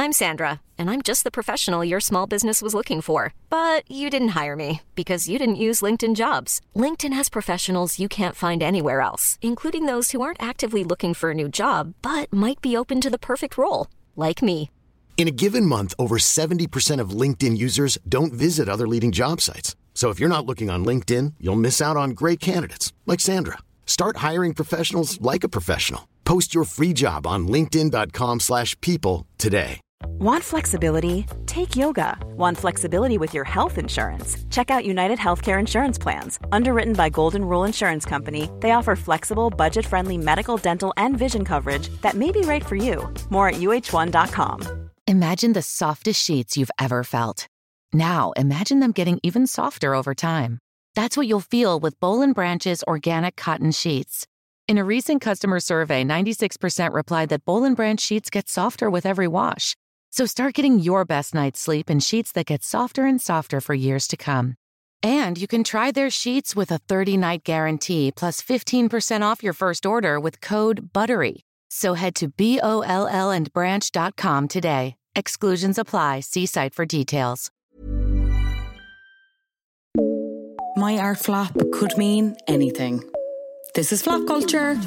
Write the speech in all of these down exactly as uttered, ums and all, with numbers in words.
I'm Sandra, and I'm just the professional your small business was looking for. But you didn't hire me because you didn't use LinkedIn Jobs. LinkedIn has professionals you can't find anywhere else, including those who aren't actively looking for a new job, but might be open to the perfect role, like me. In a given month, over seventy percent of LinkedIn users don't visit other leading job sites. So if you're not looking on LinkedIn, you'll miss out on great candidates like Sandra. Start hiring professionals like a professional. Post your free job on linkedin.com slash people today. Want flexibility? Take yoga. Want flexibility with your health insurance? Check out United Healthcare Insurance Plans. Underwritten by Golden Rule Insurance Company, they offer flexible, budget-friendly medical, dental, and vision coverage that may be right for you. More at U H one dot com. Imagine the softest sheets you've ever felt. Now, imagine them getting even softer over time. That's what you'll feel with Boll and Branch's organic cotton sheets. In a recent customer survey, ninety-six percent replied that Boll and Branch sheets get softer with every wash. So start getting your best night's sleep in sheets that get softer and softer for years to come. And you can try their sheets with a thirty-night guarantee plus fifteen percent off your first order with code BUTTERY. So head to B O L L and branch dot com today. Exclusions apply. See site for details. My art flop could mean anything. This is Flop Culture.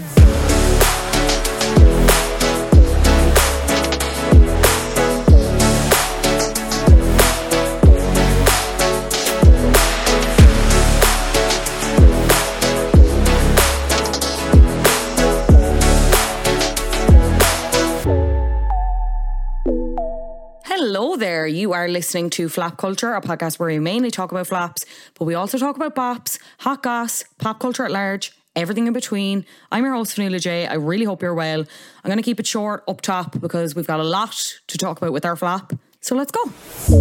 Hello there, you are listening to Flop Culture, a podcast where we mainly talk about flops, but we also talk about bops, hot goss, pop culture at large, everything in between. I'm your host, Fionnuala J. I really hope you're well. I'm going to keep it short up top because we've got a lot to talk about with our flop. So let's go.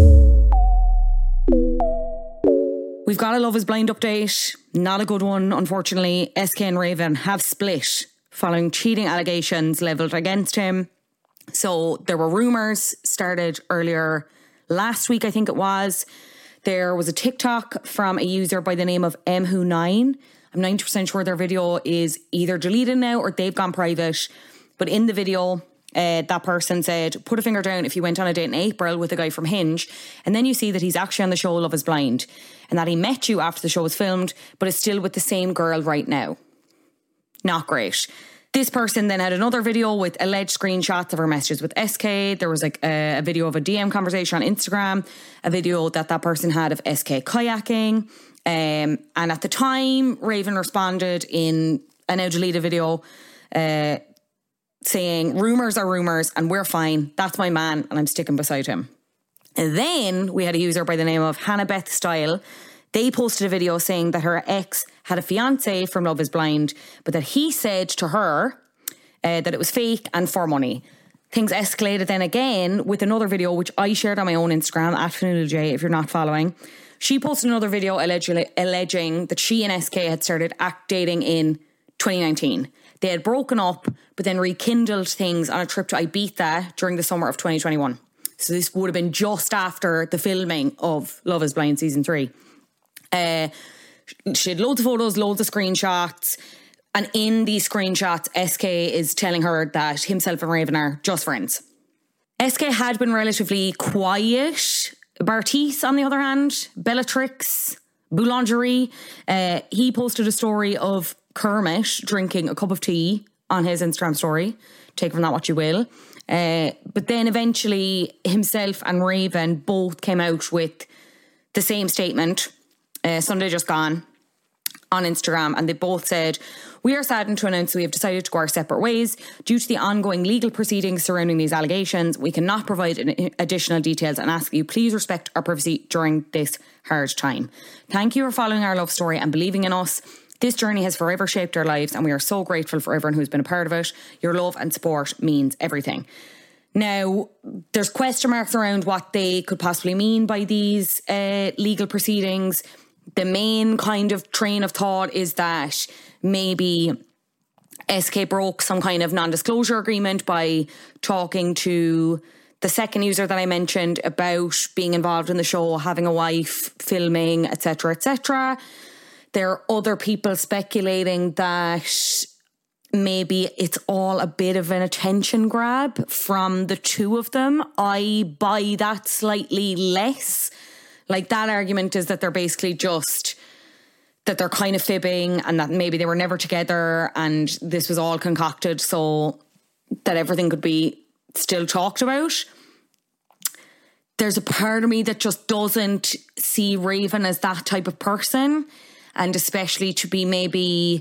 We've got a Love is Blind update. Not a good one, unfortunately. S K and Raven have split following cheating allegations levelled against him. So there were rumours started earlier last week, I think it was. There was a TikTok from a user by the name of M Who nine. I'm ninety percent sure their video is either deleted now or they've gone private. But in the video, uh, that person said, put a finger down if you went on a date in April with a guy from Hinge. And then you see that he's actually on the show Love is Blind. And that he met you after the show was filmed, but is still with the same girl right now. Not great. This person then had another video with alleged screenshots of her messages with S K. There was like a, a video of a D M conversation on Instagram, a video that that person had of S K kayaking. Um, and at the time, Raven responded in a now deleted video uh, saying, rumours are rumours and we're fine. That's my man and I'm sticking beside him. And then we had a user by the name of Hannah Beth Style. They posted a video saying that her ex had a fiance from Love is Blind, but that he said to her uh, that it was fake and for money. Things escalated then again with another video, which I shared on my own Instagram, at Fionnuala J, if you're not following. She posted another video allegedly, alleging that she and S K had started act dating in twenty nineteen. They had broken up, but then rekindled things on a trip to Ibiza during the summer of twenty twenty-one. So this would have been just after the filming of Love is Blind Season three. Uh, she had loads of photos, loads of screenshots, and in these screenshots S K is telling her that himself and Raven are just friends. S K had been relatively quiet. Bartiz, on the other hand, Bellatrix, Boulangerie, uh, he posted a story of Kermit drinking a cup of tea on his Instagram story. Take from that what you will. Uh, but then eventually himself and Raven both came out with the same statement Uh, Sunday just gone on Instagram, and they both said, we are saddened to announce we have decided to go our separate ways. Due to the ongoing legal proceedings surrounding these allegations, we cannot provide additional details and ask you please respect our privacy during this hard time. Thank you for following our love story and believing in us. This journey has forever shaped our lives and we are so grateful for everyone who's been a part of it. Your love and support means everything. Now, there's question marks around what they could possibly mean by these uh, legal proceedings. The main kind of train of thought is that maybe S K broke some kind of non-disclosure agreement by talking to the second user that I mentioned about being involved in the show, having a wife, filming, et cetera, et cetera. There are other people speculating that maybe it's all a bit of an attention grab from the two of them. I buy that slightly less. Like, that argument is that they're basically just, that they're kind of fibbing and that maybe they were never together and this was all concocted so that everything could be still talked about. There's a part of me that just doesn't see Raven as that type of person, and especially to be maybe,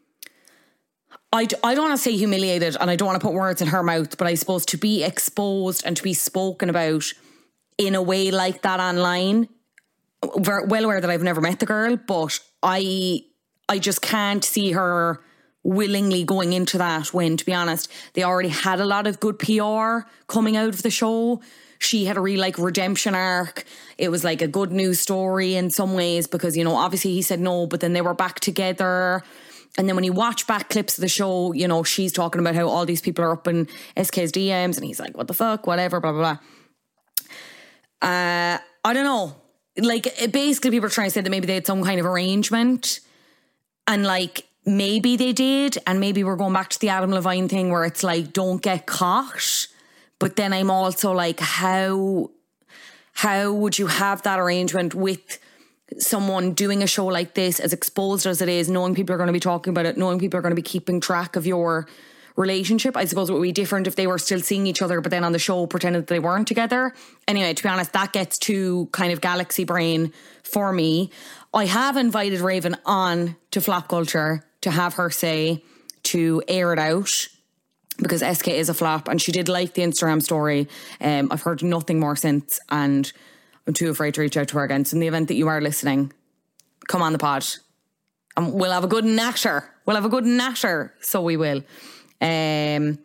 I, I don't want to say humiliated and I don't want to put words in her mouth, but I suppose to be exposed and to be spoken about in a way like that online. Very well aware that I've never met the girl, but I I just can't see her willingly going into that when, to be honest, they already had a lot of good P R coming out of the show. She had a real like redemption arc. It was like a good news story in some ways because, you know, obviously he said no, but then they were back together. And then when you watch back clips of the show, you know, she's talking about how all these people are up in S K's D Ms and he's like, what the fuck, whatever, blah, blah, blah. Uh, I don't know. Like, basically people are trying to say that maybe they had some kind of arrangement and like maybe they did, and maybe we're going back to the Adam Levine thing where it's like, don't get caught. But then I'm also like, how how would you have that arrangement with someone doing a show like this, as exposed as it is, knowing people are going to be talking about it, knowing people are going to be keeping track of your relationship? I suppose it would be different if they were still seeing each other but then on the show pretended that they weren't together. Anyway, to be honest, that gets too kind of galaxy brain for me. I have invited Raven on to Flop Culture to have her say, to air it out, because S K is a flop and she did like the Instagram story. Um, I've heard nothing more since and I'm too afraid to reach out to her again. So in the event that you are listening, come on the pod and we'll have a good natter. We'll have a good natter, so we will. Um,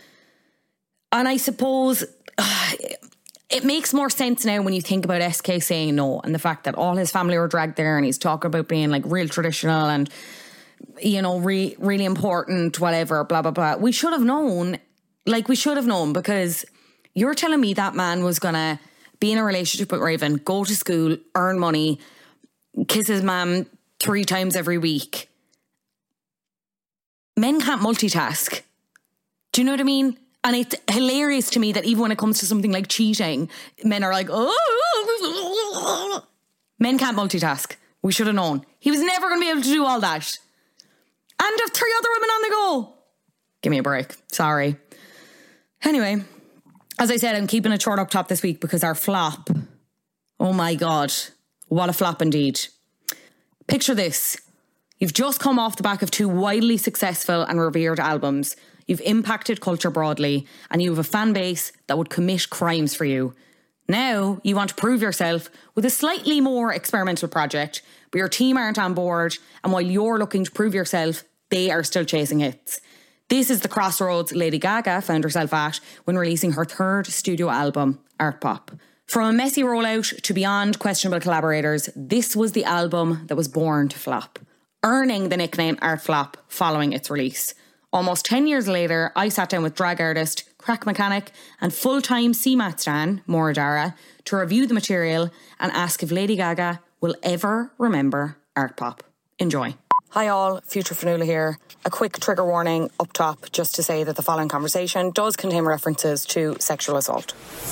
and I suppose uh, it makes more sense now when you think about S K saying no and the fact that all his family were dragged there and he's talking about being like real traditional and, you know, re- really important, whatever, blah, blah, blah. We should have known, like we should have known, because you're telling me that man was going to be in a relationship with Raven, go to school, earn money, kiss his mum three times every week. Men can't multitask. Do you know what I mean? And it's hilarious to me that even when it comes to something like cheating, men are like, oh, men can't multitask. We should have known. He was never going to be able to do all that. And have three other women on the go. Give me a break. Sorry. Anyway, as I said, I'm keeping it short up top this week because our flop, oh my God, what a flop indeed. Picture this. You've just come off the back of two widely successful and revered albums. You've impacted culture broadly and you have a fan base that would commit crimes for you. Now you want to prove yourself with a slightly more experimental project, but your team aren't on board, and while you're looking to prove yourself, they are still chasing hits. This is the crossroads Lady Gaga found herself at when releasing her third studio album, Art Pop. From a messy rollout to beyond questionable collaborators, this was the album that was born to flop, earning the nickname Art Flop following its release. Almost ten years later, I sat down with drag artist, crack mechanic and full-time C MAT stan, Maura Dara, to review the material and ask if Lady Gaga will ever remember Art Pop. Enjoy. Hi all, Future Fanula here. A quick trigger warning up top just to say that the following conversation does contain references to sexual assault.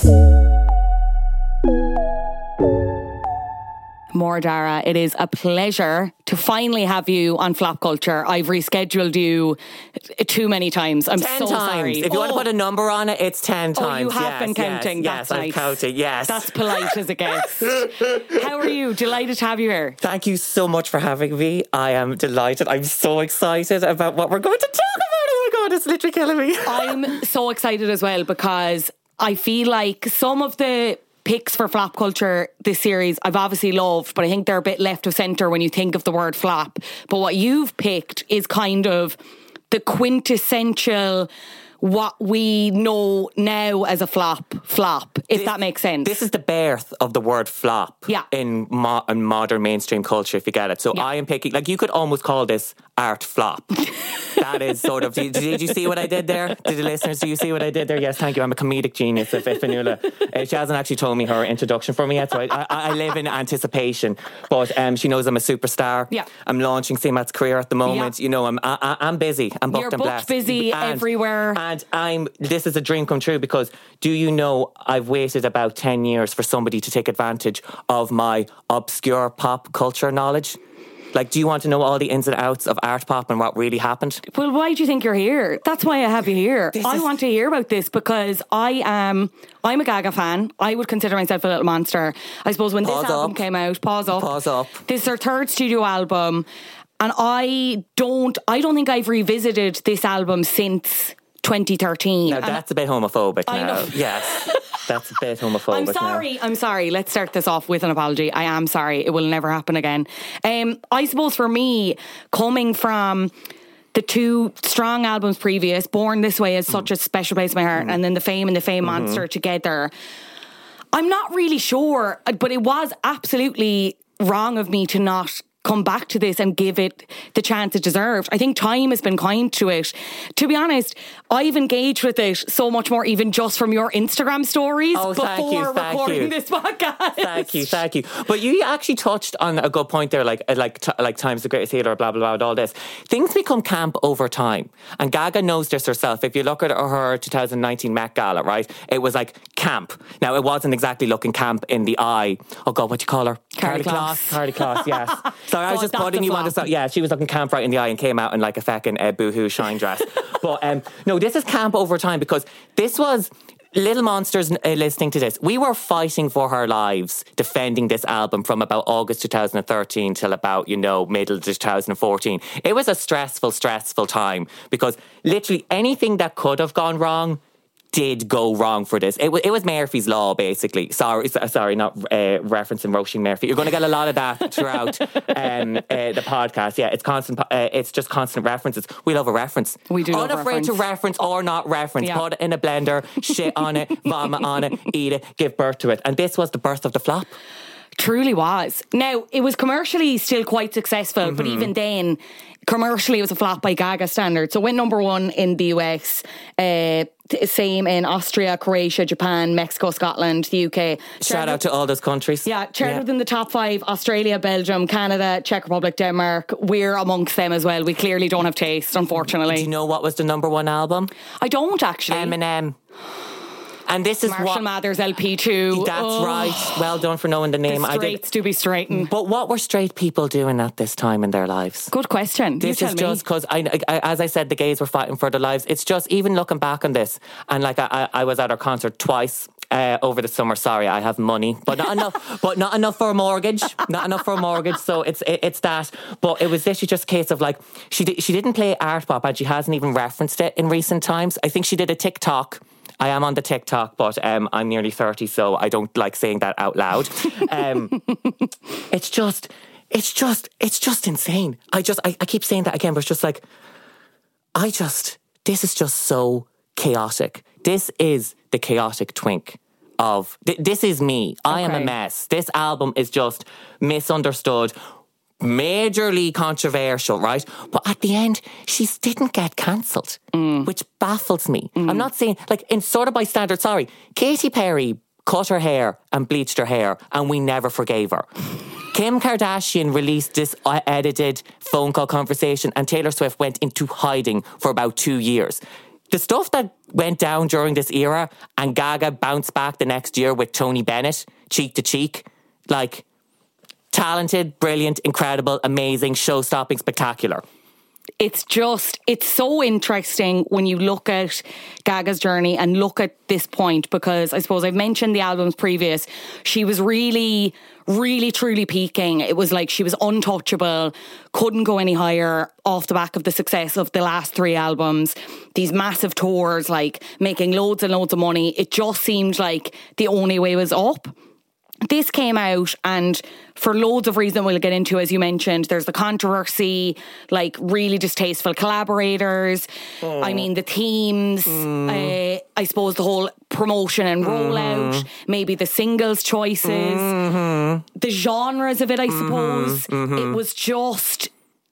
Maura Dara, it is a pleasure to finally have you on Flop Culture. I've rescheduled you too many times. I'm ten so times. sorry. If you oh. want to put a number on it, it's ten times. Oh, you have yes, been counting. Yes, That's yes nice. I've counted, yes. That's polite as it gets. How are you? Delighted to have you here. Thank you so much for having me. I am delighted. I'm so excited about what we're going to talk about. Oh my God, it's literally killing me. I'm so excited as well because I feel like some of the picks for Flop Culture this series I've obviously loved, but I think they're a bit left of centre when you think of the word flop. But what you've picked is kind of the quintessential what we know now as a flop, flop, if this, that makes sense. This is the birth of the word flop yeah. in, mo- in modern mainstream culture, if you get it. So yeah. I am picking, like you could almost call this art flop. That is sort of. Did, did you see what I did there? Did the listeners? Do you see what I did there? Yes, thank you. I'm a comedic genius. If Fanula, uh, she hasn't actually told me her introduction for me yet, so I, I, I live in anticipation. But um, she knows I'm a superstar. Yeah. I'm launching C MAT's career at the moment. Yeah. You know, I'm I, I'm busy. I'm booked You're and booked, blessed. busy and, everywhere. And I'm. This is a dream come true because do you know I've waited about ten years for somebody to take advantage of my obscure pop culture knowledge? Like, do you want to know all the ins and outs of art pop and what really happened? Well, why do you think you're here? That's why I have you here. This I is... want to hear about this because I am, I'm a Gaga fan. I would consider myself a little monster. I suppose when pause this album up. came out, pause up. Pause up. This is her third studio album. And I don't, I don't think I've revisited this album since twenty thirteen. Now, that's a bit homophobic I now. know. Yes. That's a bit homophobic. I'm sorry. Now. I'm sorry. Let's start this off with an apology. I am sorry. It will never happen again. Um, I suppose for me, coming from the two strong albums previous, Born This Way is such a special place in my heart, mm. and then The Fame and The Fame mm-hmm. Monster together, I'm not really sure, but it was absolutely wrong of me to not come back to this and give it the chance it deserved. I think time has been kind to it. To be honest, I've engaged with it so much more even just from your Instagram stories oh, before thank you, thank recording you. this podcast. Thank you, thank you. But you actually touched on a good point there, like like t- like Time's the Greatest Healer, blah, blah, blah, and all this. Things become camp over time. And Gaga knows this herself. If you look at her twenty nineteen Met Gala, right, it was like camp. Now, it wasn't exactly looking camp in the eye. Oh, God, what do you call her? Carly Kloss. Carly Kloss, yes. Sorry, I was God, just putting you on the side. Yeah, she was looking camp right in the eye and came out in like a fucking uh, boohoo shine dress. But um, no, this is camp over time because this was little monsters uh, listening to this. We were fighting for our lives defending this album from about August twenty thirteen till about, you know, middle to twenty fourteen. It was a stressful, stressful time because literally anything that could have gone wrong did go wrong for this. It, w- it was Murphy's Law, basically. Sorry, sorry, not uh, referencing Roisin Murphy. You're going to get a lot of that throughout um, uh, the podcast. Yeah, it's constant. Uh, it's just constant references. We love a reference. We do. Unafraid to reference or not reference. Yeah. Put it in a blender, shit on it, vomit on it, eat it, give birth to it. And this was the birth of the flop. Truly was. Now, it was commercially still quite successful, mm-hmm. but even then, commercially it was a flop by Gaga standards. So it went number one in the U S, uh, same in Austria, Croatia, Japan, Mexico, Scotland, the U K. Shout charted, out to all those countries. Yeah, charted yeah. in the top five, Australia, Belgium, Canada, Czech Republic, Denmark. We're amongst them as well. We clearly don't have taste, unfortunately. Do you know what was the number one album? I don't actually. Eminem. And this is Marshall what Mathers L P two. That's oh. right. Well done for knowing the name. The straights do be straightened. But what were straight people doing at this time in their lives? Good question. This you is tell just because, I, I, as I said, the gays were fighting for their lives. It's just even looking back on this, and like I, I was at her concert twice uh, over the summer. Sorry, I have money, but not enough. But not enough for a mortgage. Not enough for a mortgage. So it's it, it's that. But it was literally just a case of like she did, she didn't play art pop, and she hasn't even referenced it in recent times. I think she did a TikTok. I am on the TikTok, but um, I'm nearly thirty, so I don't like saying that out loud. Um, it's just, it's just, it's just insane. I just, I, I keep saying that again, but it's just like, I just, this is just so chaotic. This is the chaotic twink of, th- this is me. I am a mess. This album is just misunderstood, majorly controversial, right? But at the end, she didn't get cancelled, mm. which baffles me. Mm. I'm not saying, like, in sort of by standard, sorry, Katy Perry cut her hair and bleached her hair and we never forgave her. Kim Kardashian released this edited phone call conversation and Taylor Swift went into hiding for about two years. The stuff that went down during this era and Gaga bounced back the next year with Tony Bennett, cheek to cheek, like, talented, brilliant, incredible, amazing, show-stopping, spectacular. It's just, it's so interesting when you look at Gaga's journey and look at this point, because I suppose I've mentioned the albums previous. She was really, really, truly peaking. It was like she was untouchable, couldn't go any higher off the back of the success of the last three albums. These massive tours, like making loads and loads of money. It just seemed like the only way was up. This came out, and for loads of reasons we'll get into, as you mentioned, there's the controversy, like really distasteful collaborators. Oh. I mean, the themes, mm. uh, I suppose the whole promotion and rollout, mm. maybe the singles choices, mm-hmm. the genres of it, I suppose. Mm-hmm. Mm-hmm. It was just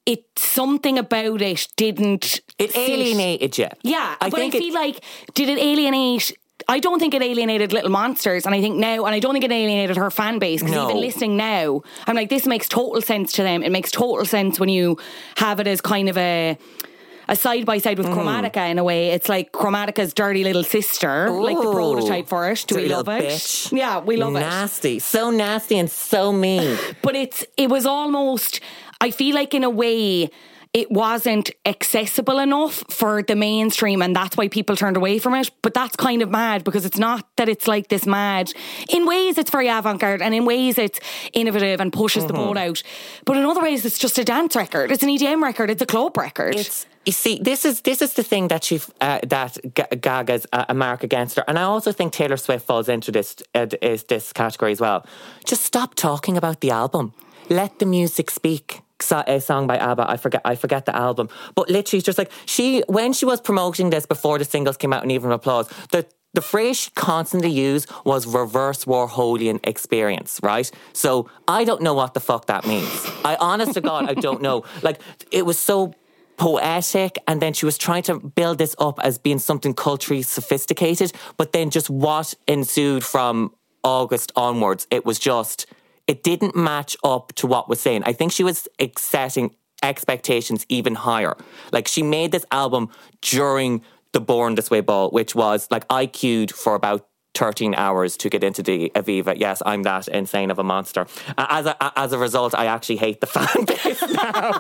it something about it didn't. It fit. alienated you. Yeah, I but think I it, feel like did it alienate? I don't think it alienated Little Monsters, and I think now, and I don't think it alienated her fan base, because No. even listening now, I'm like, this makes total sense to them. It makes total sense when you have it as kind of a a side by side with Mm. Chromatica in a way. It's like Chromatica's dirty little sister, Ooh. like the prototype for it. Do Dirty we love little it? bitch. Yeah, we love it. Nasty. So nasty and so mean. But it's it was almost, I feel like in a way, it wasn't accessible enough for the mainstream, and that's why people turned away from it. But that's kind of mad, because it's not that it's like this mad. In ways it's very avant-garde, and in ways it's innovative and pushes mm-hmm. the boat out. But in other ways it's just a dance record. It's an E D M record. It's a club record. It's You see, this is this is the thing that she uh, that G- Gaga's a, a mark against her, and I also think Taylor Swift falls into this uh, is this category as well. Just stop talking about the album. Let the music speak. A song by ABBA, I forget I forget the album, but literally it's just like she when she was promoting this before the singles came out and even applause, the the phrase she constantly used was reverse Warholian experience, right? So I don't know what the fuck that means. I honest to God, I don't know. Like, it was so poetic, and then she was trying to build this up as being something culturally sophisticated, but then just what ensued from August onwards, it was just it didn't match up to what was saying. I think she was setting expectations even higher. Like, she made this album during the Born This Way ball, which was like I queued for about thirteen hours to get into the Aviva. Yes, I'm that insane of a monster. As a, as a result, I actually hate the fan base now.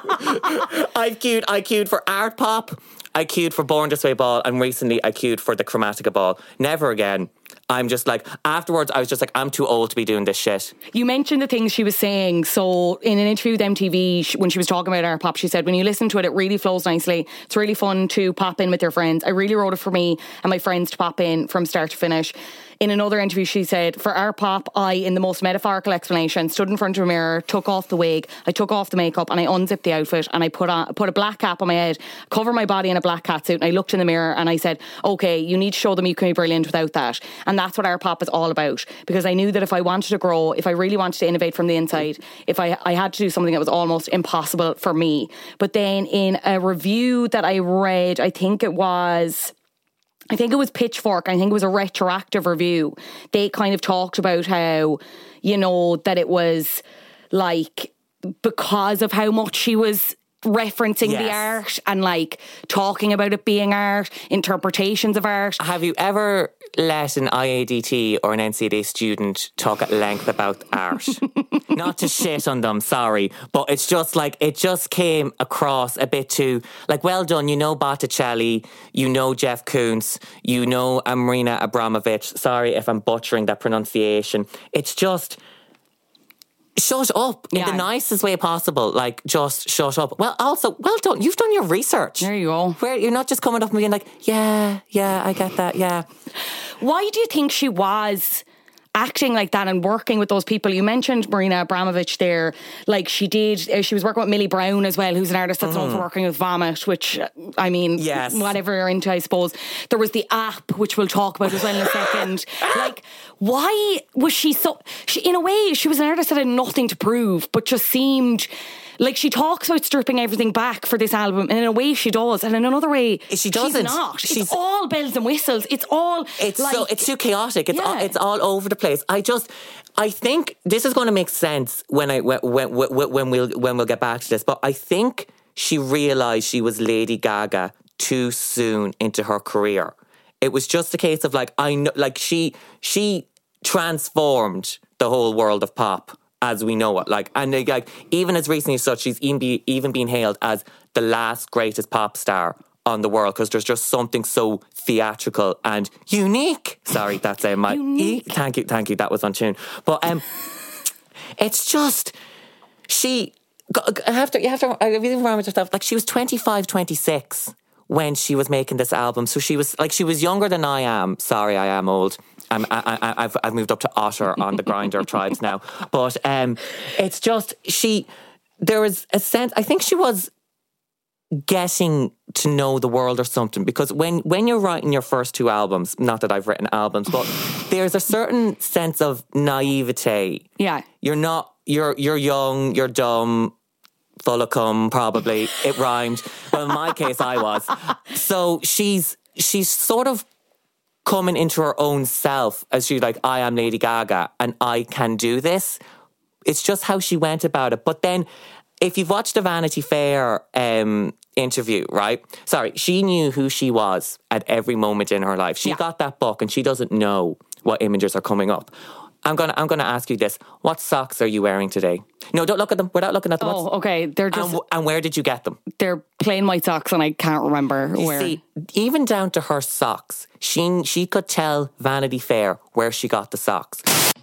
I've queued, I queued for Art Pop, I queued for Born This Way ball, and recently I queued for the Chromatica ball. Never again. I'm just like, afterwards, I was just like, I'm too old to be doing this shit. You mentioned the things she was saying. So in an interview with M T V, when she was talking about Art Pop, she said, when you listen to it, it really flows nicely. It's really fun to pop in with your friends. I really wrote it for me and my friends to pop in from start to finish. In another interview, she said, for Art Pop, I, in the most metaphorical explanation, stood in front of a mirror, took off the wig, I took off the makeup, and I unzipped the outfit, and I put on put a black cap on my head, covered my body in a black catsuit, and I looked in the mirror and I said, okay, you need to show them you can be brilliant without that. And that's what Art Pop is all about, because I knew that if I wanted to grow, if I really wanted to innovate from the inside, if I, I had to do something that was almost impossible for me. But then in a review that I read, I think it was... I think it was Pitchfork. I think it was a retroactive review. They kind of talked about how, you know, that it was like because of how much she was referencing yes. the art and like talking about it being art, interpretations of art. Have you ever let an I A D T or an N C A A student talk at length about art? Not to shit on them, sorry, but it's just like, it just came across a bit too, like, well done, you know Botticelli, you know Jeff Koons, you know Marina Abramovich, sorry if I'm butchering that pronunciation. It's just... Shut up in yeah. the nicest way possible. Like, just shut up. Well, also, well done. You've done your research. There you go. Where you're not just coming up and being like, yeah, yeah, I get that, yeah. Why do you think she was acting like that and working with those people? You mentioned Marina Abramovich there. Like, she did, she was working with Millie Brown as well, who's an artist that's mm. known for working with Vomit, which, I mean, yes. whatever you're into, I suppose. There was the app, which we'll talk about as well in a second. Like, why was she so... She, in a way, she was an artist that had nothing to prove, but just seemed... Like, she talks about stripping everything back for this album, and in a way she does, and in another way she doesn't. She's not. She's, it's all bells and whistles. It's all it's like, so it's too chaotic. It's yeah. all, it's all over the place. I just I think this is going to make sense when I when when when we'll when we'll get back to this. But I think she realised she was Lady Gaga too soon into her career. It was just a case of like I know, like she she transformed the whole world of pop as we know it, like, and like even as recently as such, she's even be, even been hailed as the last greatest pop star on the world, because there's just something so theatrical and unique. Sorry, that's uh, my unique. E- thank you, thank you. That was on tune, but um, it's just she. I have to, you have to. I really remember yourself. Like, she was twenty-five, twenty-six when she was making this album, so she was like she was younger than I am. Sorry, I am old. I'm, I, I, I've I've moved up to Otter on the Grindr of tribes now, but um, it's just she. There was a sense. I think she was getting to know the world or something, because when when you're writing your first two albums, not that I've written albums, but there's a certain sense of naivete. Yeah, you're not. You're you're young. You're dumb. full of cum, probably. It rhymed. Well, in my case, I was. So she's she's sort of coming into her own self as she's like, I am Lady Gaga and I can do this. It's just how she went about it. But then, if you've watched the Vanity Fair um, interview, right? Sorry, she knew who she was at every moment in her life. She yeah. got that book and she doesn't know what images are coming up. I'm gonna I'm gonna ask you this. What socks are you wearing today? No, don't look at them without looking at them. Oh, okay. They're just... And, and where did you get them? They're plain white socks and I can't remember you where. See, even down to her socks, she, she could tell Vanity Fair where she got the socks.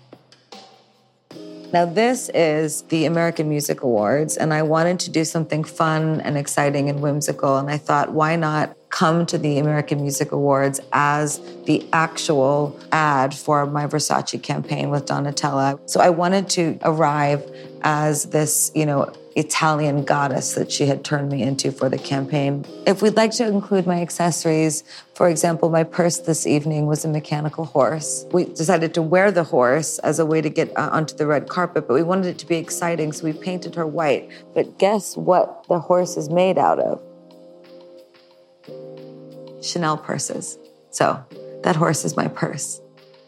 Now, this is the American Music Awards, and I wanted to do something fun and exciting and whimsical, and I thought, why not come to the American Music Awards as the actual ad for my Versace campaign with Donatella. So I wanted to arrive as this, you know, Italian goddess that she had turned me into for the campaign. If we'd like to include my accessories, for example, my purse this evening was a mechanical horse. We decided to wear the horse as a way to get uh, onto the red carpet, but we wanted it to be exciting, so we painted her white. But guess what the horse is made out of? Chanel purses. So that horse is my purse.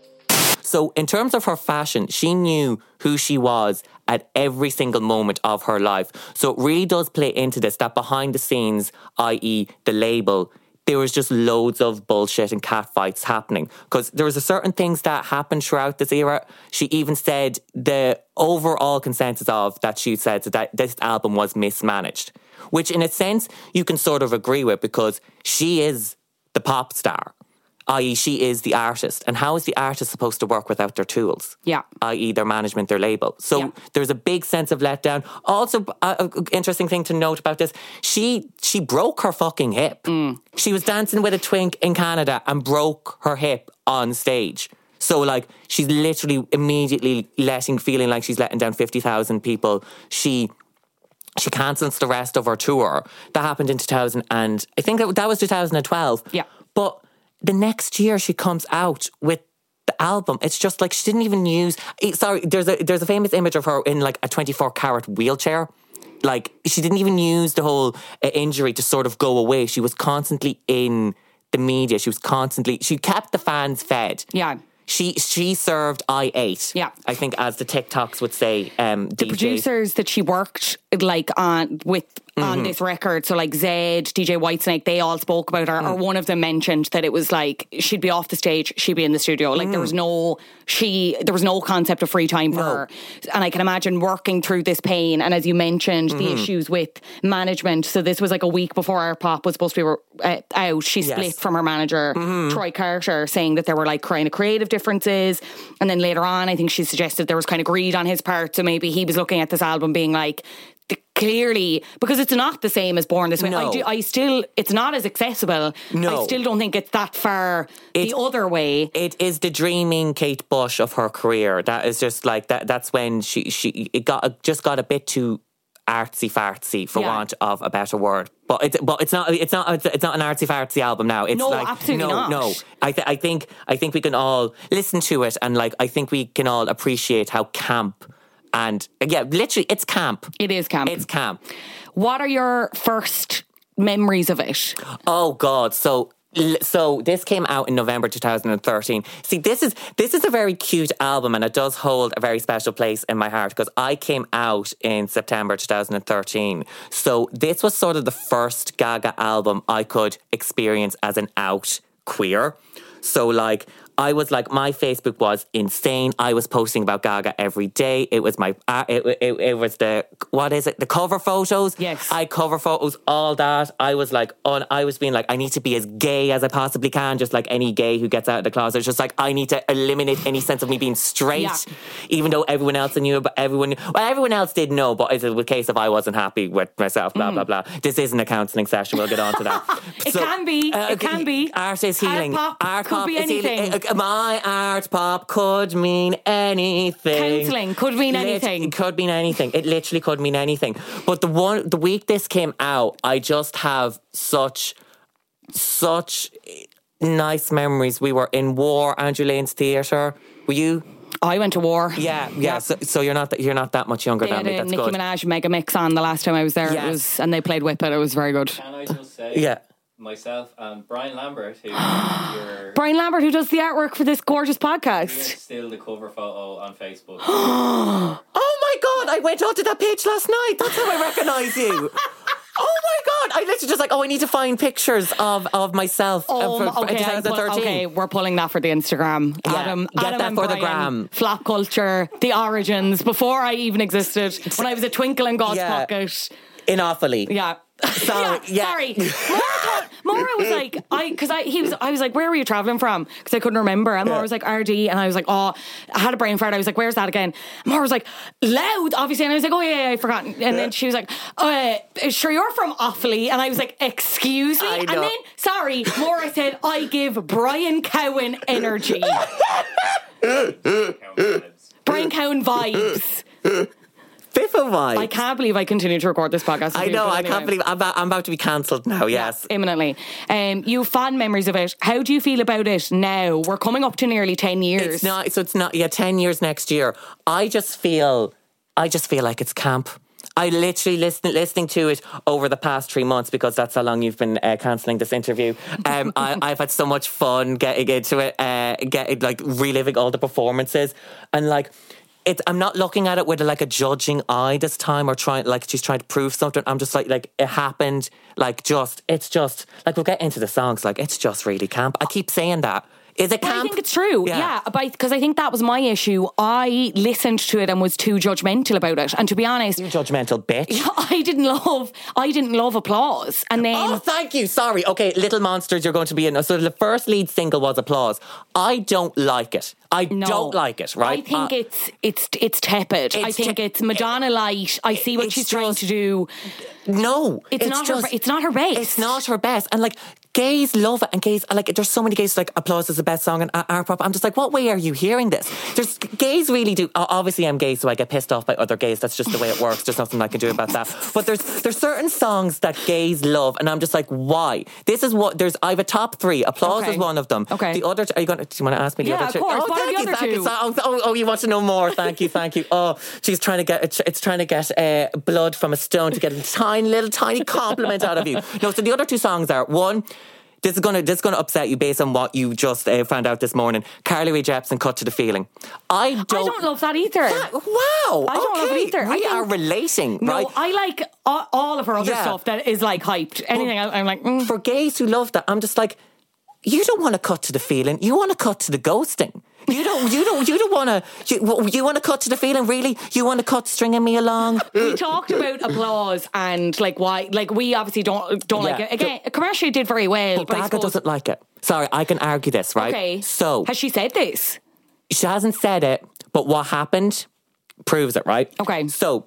So in terms of her fashion, she knew who she was at every single moment of her life. So it really does play into this, that behind the scenes, that is the label, there was just loads of bullshit and catfights happening. Because there was a certain things that happened throughout this era. She even said the overall consensus of that she said that this album was mismanaged. Which in a sense, you can sort of agree with because she is the pop star. that is she is the artist. And how is the artist supposed to work without their tools? Yeah. that is their management, their label. So yeah. there's a big sense of letdown. Also, an interesting thing to note about this, she she broke her fucking hip. Mm. She was dancing with a twink in Canada and broke her hip on stage. So, like, she's literally immediately letting, feeling like she's letting down fifty thousand people. She... She cancels the rest of her tour. That happened in two thousand and I think that, that was two thousand twelve. Yeah. But the next year she comes out with the album. It's just like she didn't even use... Sorry, there's a there's a famous image of her in like a twenty-four carat wheelchair. Like, she didn't even use the whole uh, injury to sort of go away. She was constantly in the media. She was constantly... She kept the fans fed. Yeah. She she served, I ate. Yeah. I think, as the TikToks would say. Um, the D Js. producers that she worked like on with mm-hmm. on this record, so like Zed, D J Whitesnake, they all spoke about her, mm. or one of them mentioned that it was like she'd be off the stage, she'd be in the studio. Like mm. there was no she there was no concept of free time for no. her. And I can imagine working through this pain. And as you mentioned, mm-hmm. the issues with management. So this was like a week before Our Pop was supposed to be uh, out. She split yes. from her manager, mm-hmm. Troy Carter, saying that there were like kind of creative differences. And then later on, I think she suggested there was kind of greed on his part. So maybe he was looking at this album being like, the, clearly, because it's not the same as Born This Way. No. I, do, I still, it's not as accessible. No. I still don't think it's that far it, the other way. It is the dreaming Kate Bush of her career. That is just like, that. that's when she, she it got just got a bit too artsy fartsy, for yeah. want of a better word. But it's but it's not it's not it's not an artsy fartsy album now. It's no, like absolutely no, not. no. I th- I think I think we can all listen to it and like I think we can all appreciate how camp and yeah, literally it's camp. It is camp. It's camp. What are your first memories of it? Oh God, so. So this came out in November two thousand thirteen. See, this is this is a very cute album and it does hold a very special place in my heart because I came out in September two thousand thirteen. So this was sort of the first Gaga album I could experience as an out queer. So like I was like, my Facebook was insane. I was posting about Gaga every day. It was my, uh, it, it, it was the, what is it? The cover photos. Yes. I cover photos, all that. I was like, on, I was being like, I need to be as gay as I possibly can, just like any gay who gets out of the closet. It's just like, I need to eliminate any sense of me being straight, yeah. even though everyone else knew, but everyone, well, everyone else did know, but it's a case of I wasn't happy with myself, blah, mm. blah, blah. This isn't a counselling session. We'll get on to that. it so, can be. Uh, it can be. Art is healing. Art pop art could pop be is anything. Healing. My art pop could mean anything. Counselling could mean Lit- anything. It could mean anything. It literally could mean anything. But the one, the week this came out, I just have such, such nice memories. We were in War, Andrew Lane's theatre. Were you? I went to war. Yeah, yeah. yeah. So, so you're not that you're not that much younger they than me. That's Nicki good. Nicki Minaj Mega Mix on the last time I was there. Yes. It was, and they played Whip It. It was very good. Can I just say, yeah. myself and Brian Lambert, who you're Brian Lambert, who does the artwork for this gorgeous podcast. We're still the cover photo on Facebook. Oh my God! I went onto that page last night. That's how I recognise you. Oh my God! I literally just like, oh, I need to find pictures of, of myself oh, uh, for, okay, for twenty thirteen. Okay, we're pulling that for the Instagram. Yeah, Adam, get Adam that and for Brian, the gram. Flop culture, the origins, before I even existed, when I was a twinkle in God's yeah. pocket. In Offaly. Yeah. Sorry. yeah, yeah. Sorry. Maura, thought, Maura was like, I because I he was I was like, where were you travelling from? Because I couldn't remember. And Maura yeah. was like, R D, and I was like, oh, I had a brain fart. I was like, where's that again? And Maura was like, Loud, obviously, and I was like, oh yeah, yeah I forgot. And yeah. then she was like, uh, sure you're from Offaly, and I was like, excuse me. I know. And then sorry, Maura said, I give Brian Cowan energy. Brian Cowan vibes. FIFA vibes. I can't believe I continue to record this podcast. I know, you, I anyway. can't believe I'm about, I'm about to be cancelled now, yes. Yeah, imminently. Um, you have fond memories of it. How do you feel about it now? We're coming up to nearly ten years. It's not, so it's not, yeah, ten years next year. I just feel, I just feel like it's camp. I literally listen, listening to it over the past three months because that's how long you've been uh, cancelling this interview. Um, I, I've had so much fun getting into it, uh, getting like reliving all the performances, and like it's. I'm not looking at it with like a judging eye this time, or trying like she's trying to prove something. I'm just like like it happened. Like just it's just like we'll get into the songs. Like it's just really camp. I keep saying that. Is it camp? Well, I think it's true. Yeah, because yeah, I think that was my issue. I listened to it and was too judgmental about it. And to be honest, you judgmental bitch. I didn't love. I didn't love Applause. And then oh, thank you. Sorry. Okay, Little Monsters. You're going to be in. So the first lead single was Applause. I don't like it. I no, don't like it. Right. I think uh, it's it's it's tepid. It's I think te- it's Madonna light. I see what she's just, trying to do. No, it's, it's not just, her. It's not her best. It's not her best. And like gays love it, and gays like there's so many gays like Applause is the best song in art pop. I'm just like, what way are you hearing this? There's gays really do. Obviously, I'm gay, so I get pissed off by other gays. That's just the way it works. There's nothing I can do about that. But there's there's certain songs that gays love, and I'm just like, why? This is what there's. I have a top three. Applause okay. is one of them. Okay. The other. Are you going? Do you want to ask me the yeah, other of two? course. Oh, what thank are the you, other thank two? you. Oh, oh, oh, you want to know more? Thank you, thank you. Oh, she's trying to get it's trying to get uh, blood from a stone to get a tiny little tiny compliment out of you. No, so the other two songs are one. This is gonna this is gonna upset you based on what you just uh, found out this morning. Carly Rae Jepsen, Cut to the Feeling. I don't. I don't love that either. That, wow. I don't okay. love it either. We I think, are relating, no, right? I like all, all of her other yeah. stuff that is like hyped. Anything else, I'm like mm. For gays who love that, I'm just like, you don't want to cut to the feeling. You want to cut to the ghosting. You don't. You don't. You don't want to. You, you want to cut to the feeling. Really, you want to cut stringing me along. We talked about Applause and like why. Like we obviously don't don't yeah. like it. Again, commercially did very well. But, but Gaga suppose, doesn't like it. Sorry, I can argue this, right? Okay. So has she said this? She hasn't said it, but what happened proves it, right? Okay. So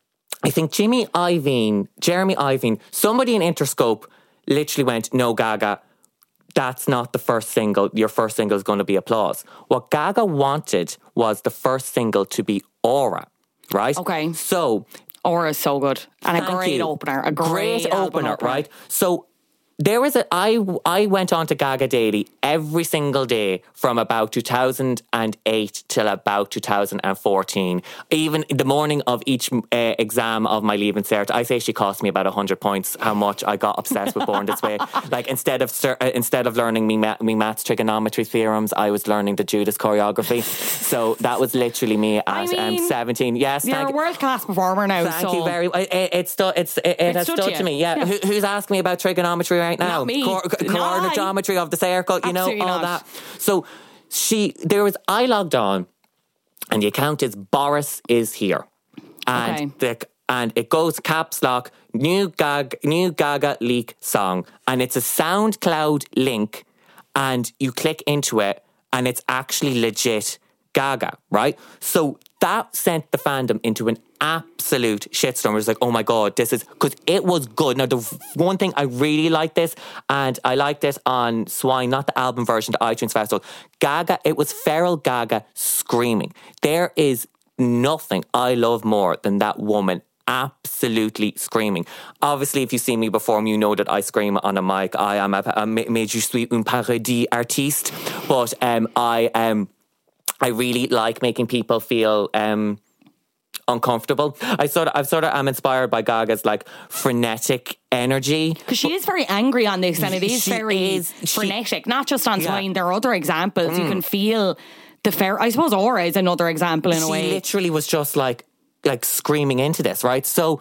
I think Jimmy Iovine, Jeremy Iovine, somebody in Interscope literally went, "No, Gaga. That's not the first single. Your first single is going to be Applause." What Gaga wanted was the first single to be Aura, right? Okay. So Aura is so good. And a great you. opener. A great, great opener, opener, right? So there was a, I, I went on to Gaga Daily every single day from about two thousand eight till about two thousand fourteen. Even the morning of each uh, exam of my Leaving Cert, I say she cost me about one hundred points, how much I got obsessed with Born This Way. Like instead of uh, instead of learning me, ma- me maths trigonometry theorems, I was learning the Judas choreography. So that was literally me at I mean, um, seventeen. Yes, you're thank a world-class performer now. Thank so. you very much. It, it, it, stu- it's, it, it, it has stood stood to to me. Yeah. yeah. Who, who's asking me about trigonometry right now? Not me. Co- co- coordinate geometry of the circle, you know, Absolutely all not. that. So she, there was, I logged on and the account is Boris is here. And Okay. the and it goes caps lock, new Gaga, new Gaga leak song. And it's a SoundCloud link and you click into it and it's actually legit Gaga, right? So that sent the fandom into an absolute shitstorm. It was like, oh my God, this is, because it was good. Now, the one thing I really like this, and I like this on Swine, not the album version, the iTunes Festival, Gaga, it was feral Gaga screaming. There is nothing I love more than that woman absolutely screaming. Obviously, if you see me perform, you know that I scream on a mic. I am a, a mais je suis une parodie artiste, but um, I am. Um, I really like making people feel um, uncomfortable. I sort of, I've sort of am inspired by Gaga's like frenetic energy because she is very angry on this, and it is she very is, frenetic. she, not just on yeah. time. There are other examples. Mm. You can feel the fair. I suppose Aura is another example in she a way. She literally was just like like screaming into this, right? So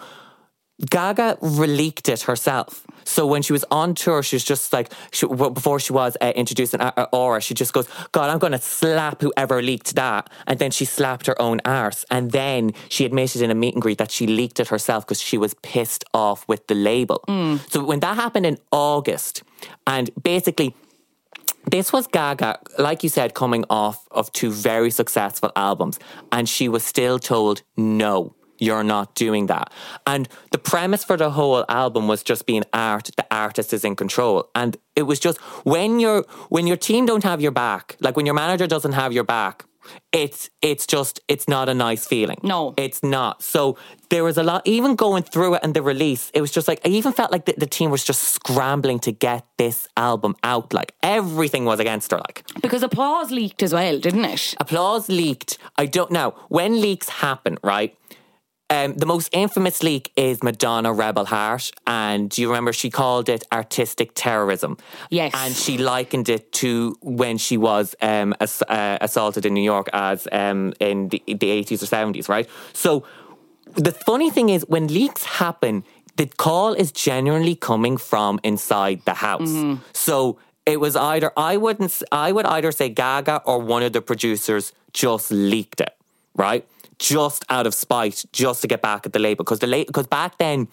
Gaga leaked it herself. So when she was on tour, she was just like, she, before she was uh, introducing uh, Aura, she just goes, God, I'm going to slap whoever leaked that. And then she slapped her own arse. And then she admitted in a meet and greet that she leaked it herself because she was pissed off with the label. Mm. So when that happened in August, and basically, this was Gaga, like you said, coming off of two very successful albums. And she was still told, no, you're not doing that. And the premise for the whole album was just being art. The artist is in control. And it was just when you're when your team don't have your back, like when your manager doesn't have your back, it's it's just it's not a nice feeling. No. It's not. So there was a lot, even going through it and the release, it was just like, I even felt like the, the team was just scrambling to get this album out. Like everything was against her. Like because Applause leaked as well, didn't it? Applause leaked. I don't know. When leaks happen, right? Um, the most infamous leak is Madonna Rebel Heart, and do you remember she called it artistic terrorism? Yes. And she likened it to when she was um, ass- uh, assaulted in New York as um, in the, the eighties or seventies, right? So the funny thing is when leaks happen, the call is genuinely coming from inside the house. Mm-hmm. So it was either, I wouldn't, I would either say Gaga or one of the producers just leaked it, right? Just out of spite, just to get back at the label. Because the late, because back then,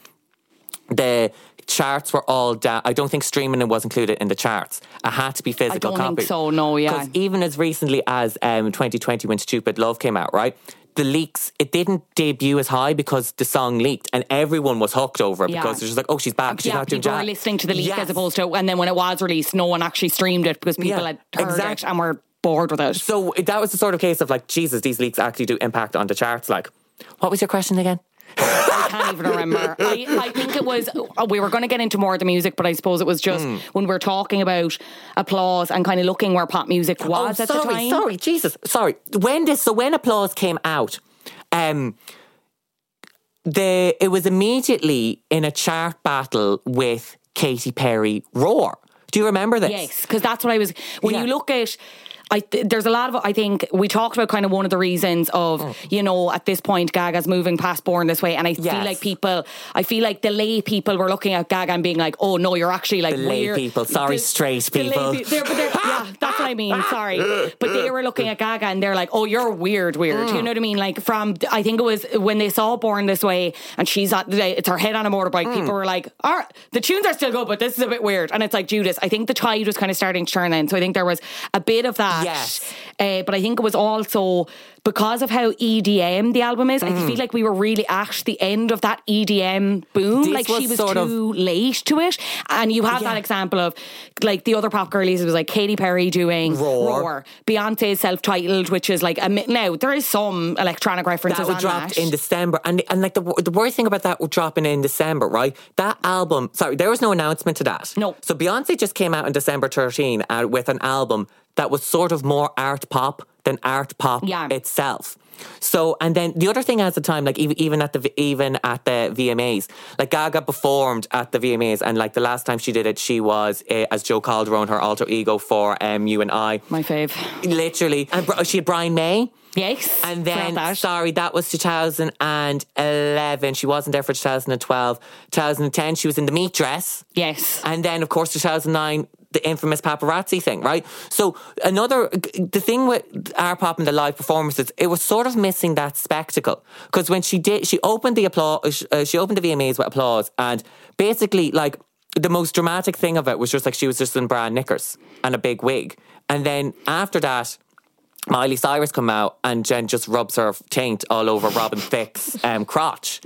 the charts were all down. I don't think streaming was included in the charts. It had to be physical copy. I don't think so, no, yeah. Because even as recently as um, twenty twenty when Stupid Love came out, right? The leaks, it didn't debut as high because the song leaked and everyone was hooked over it yeah. because it's just like, oh, she's back, she's yeah, not doing people jazz. were listening to the leak yes. as opposed to, and then when it was released, no one actually streamed it because people yeah, had heard exactly. it and were bored with it. So that was the sort of case of like, Jesus, these leaks actually do impact on the charts. Like, what was your question again? I can't even remember. I, I think it was, we were going to get into more of the music, but I suppose it was just mm. when we're talking about Applause and kind of looking where pop music was oh, at sorry, the time. Sorry, Jesus, sorry. When this, so when Applause came out, um, the it was immediately in a chart battle with Katy Perry, Roar. Do you remember this? Yes, because that's what I was, when yeah. you look at, I th- there's a lot of, I think, we talked about kind of one of the reasons of, mm. you know, at this point, Gaga's moving past Born This Way. And I yes. feel like people, I feel like the lay people were looking at Gaga and being like, oh no, you're actually like the weird. lay people, sorry, the, straight people. The they're, they're, yeah, that's what I mean, sorry. But they were looking at Gaga and they're like, oh, you're weird, weird. Mm. You know what I mean? Like from, I think it was when they saw Born This Way and she's at, it's her head on a motorbike, mm. people were like, all right, the tunes are still good, but this is a bit weird. And it's like, Judas, I think the tide was kind of starting to turn then. So I think there was a bit of that. Yes. Uh, but I think it was also because of how E D M the album is. Mm. I feel like we were really at the end of that E D M boom. This like was she was too of, late to it. And you have yeah. that example of like the other pop girlies. It was like Katy Perry doing Roar. Roar. Beyonce's self-titled, which is like a now there is some electronic references that on dropped that. in December, and and like the the worst thing about that dropping in December, right? That album. Sorry, there was no announcement to that. No. So Beyonce just came out in December thirteenth uh, with an album that was sort of more art pop than art pop yeah. itself. So, and then the other thing at the time, like even even at the even at the V M As, like Gaga performed at the V M As, and like the last time she did it, she was uh, as Joe Calderone, her alter ego for um, You and I. My fave. Literally, and she had Brian May. Yes. And then, that. sorry, that was two thousand eleven. She wasn't there for two thousand twelve. two thousand ten, she was in the meat dress. Yes. And then, of course, two thousand nine, the infamous paparazzi thing, right? So another, the thing with our pop and the live performances, it was sort of missing that spectacle. Because when she did, she opened the applause, uh, she opened the V M As with Applause, and basically, like, the most dramatic thing of it was just like she was just in bra and knickers and a big wig. And then after that, Miley Cyrus come out and Jen just rubs her taint all over Robin Thicke's um, crotch.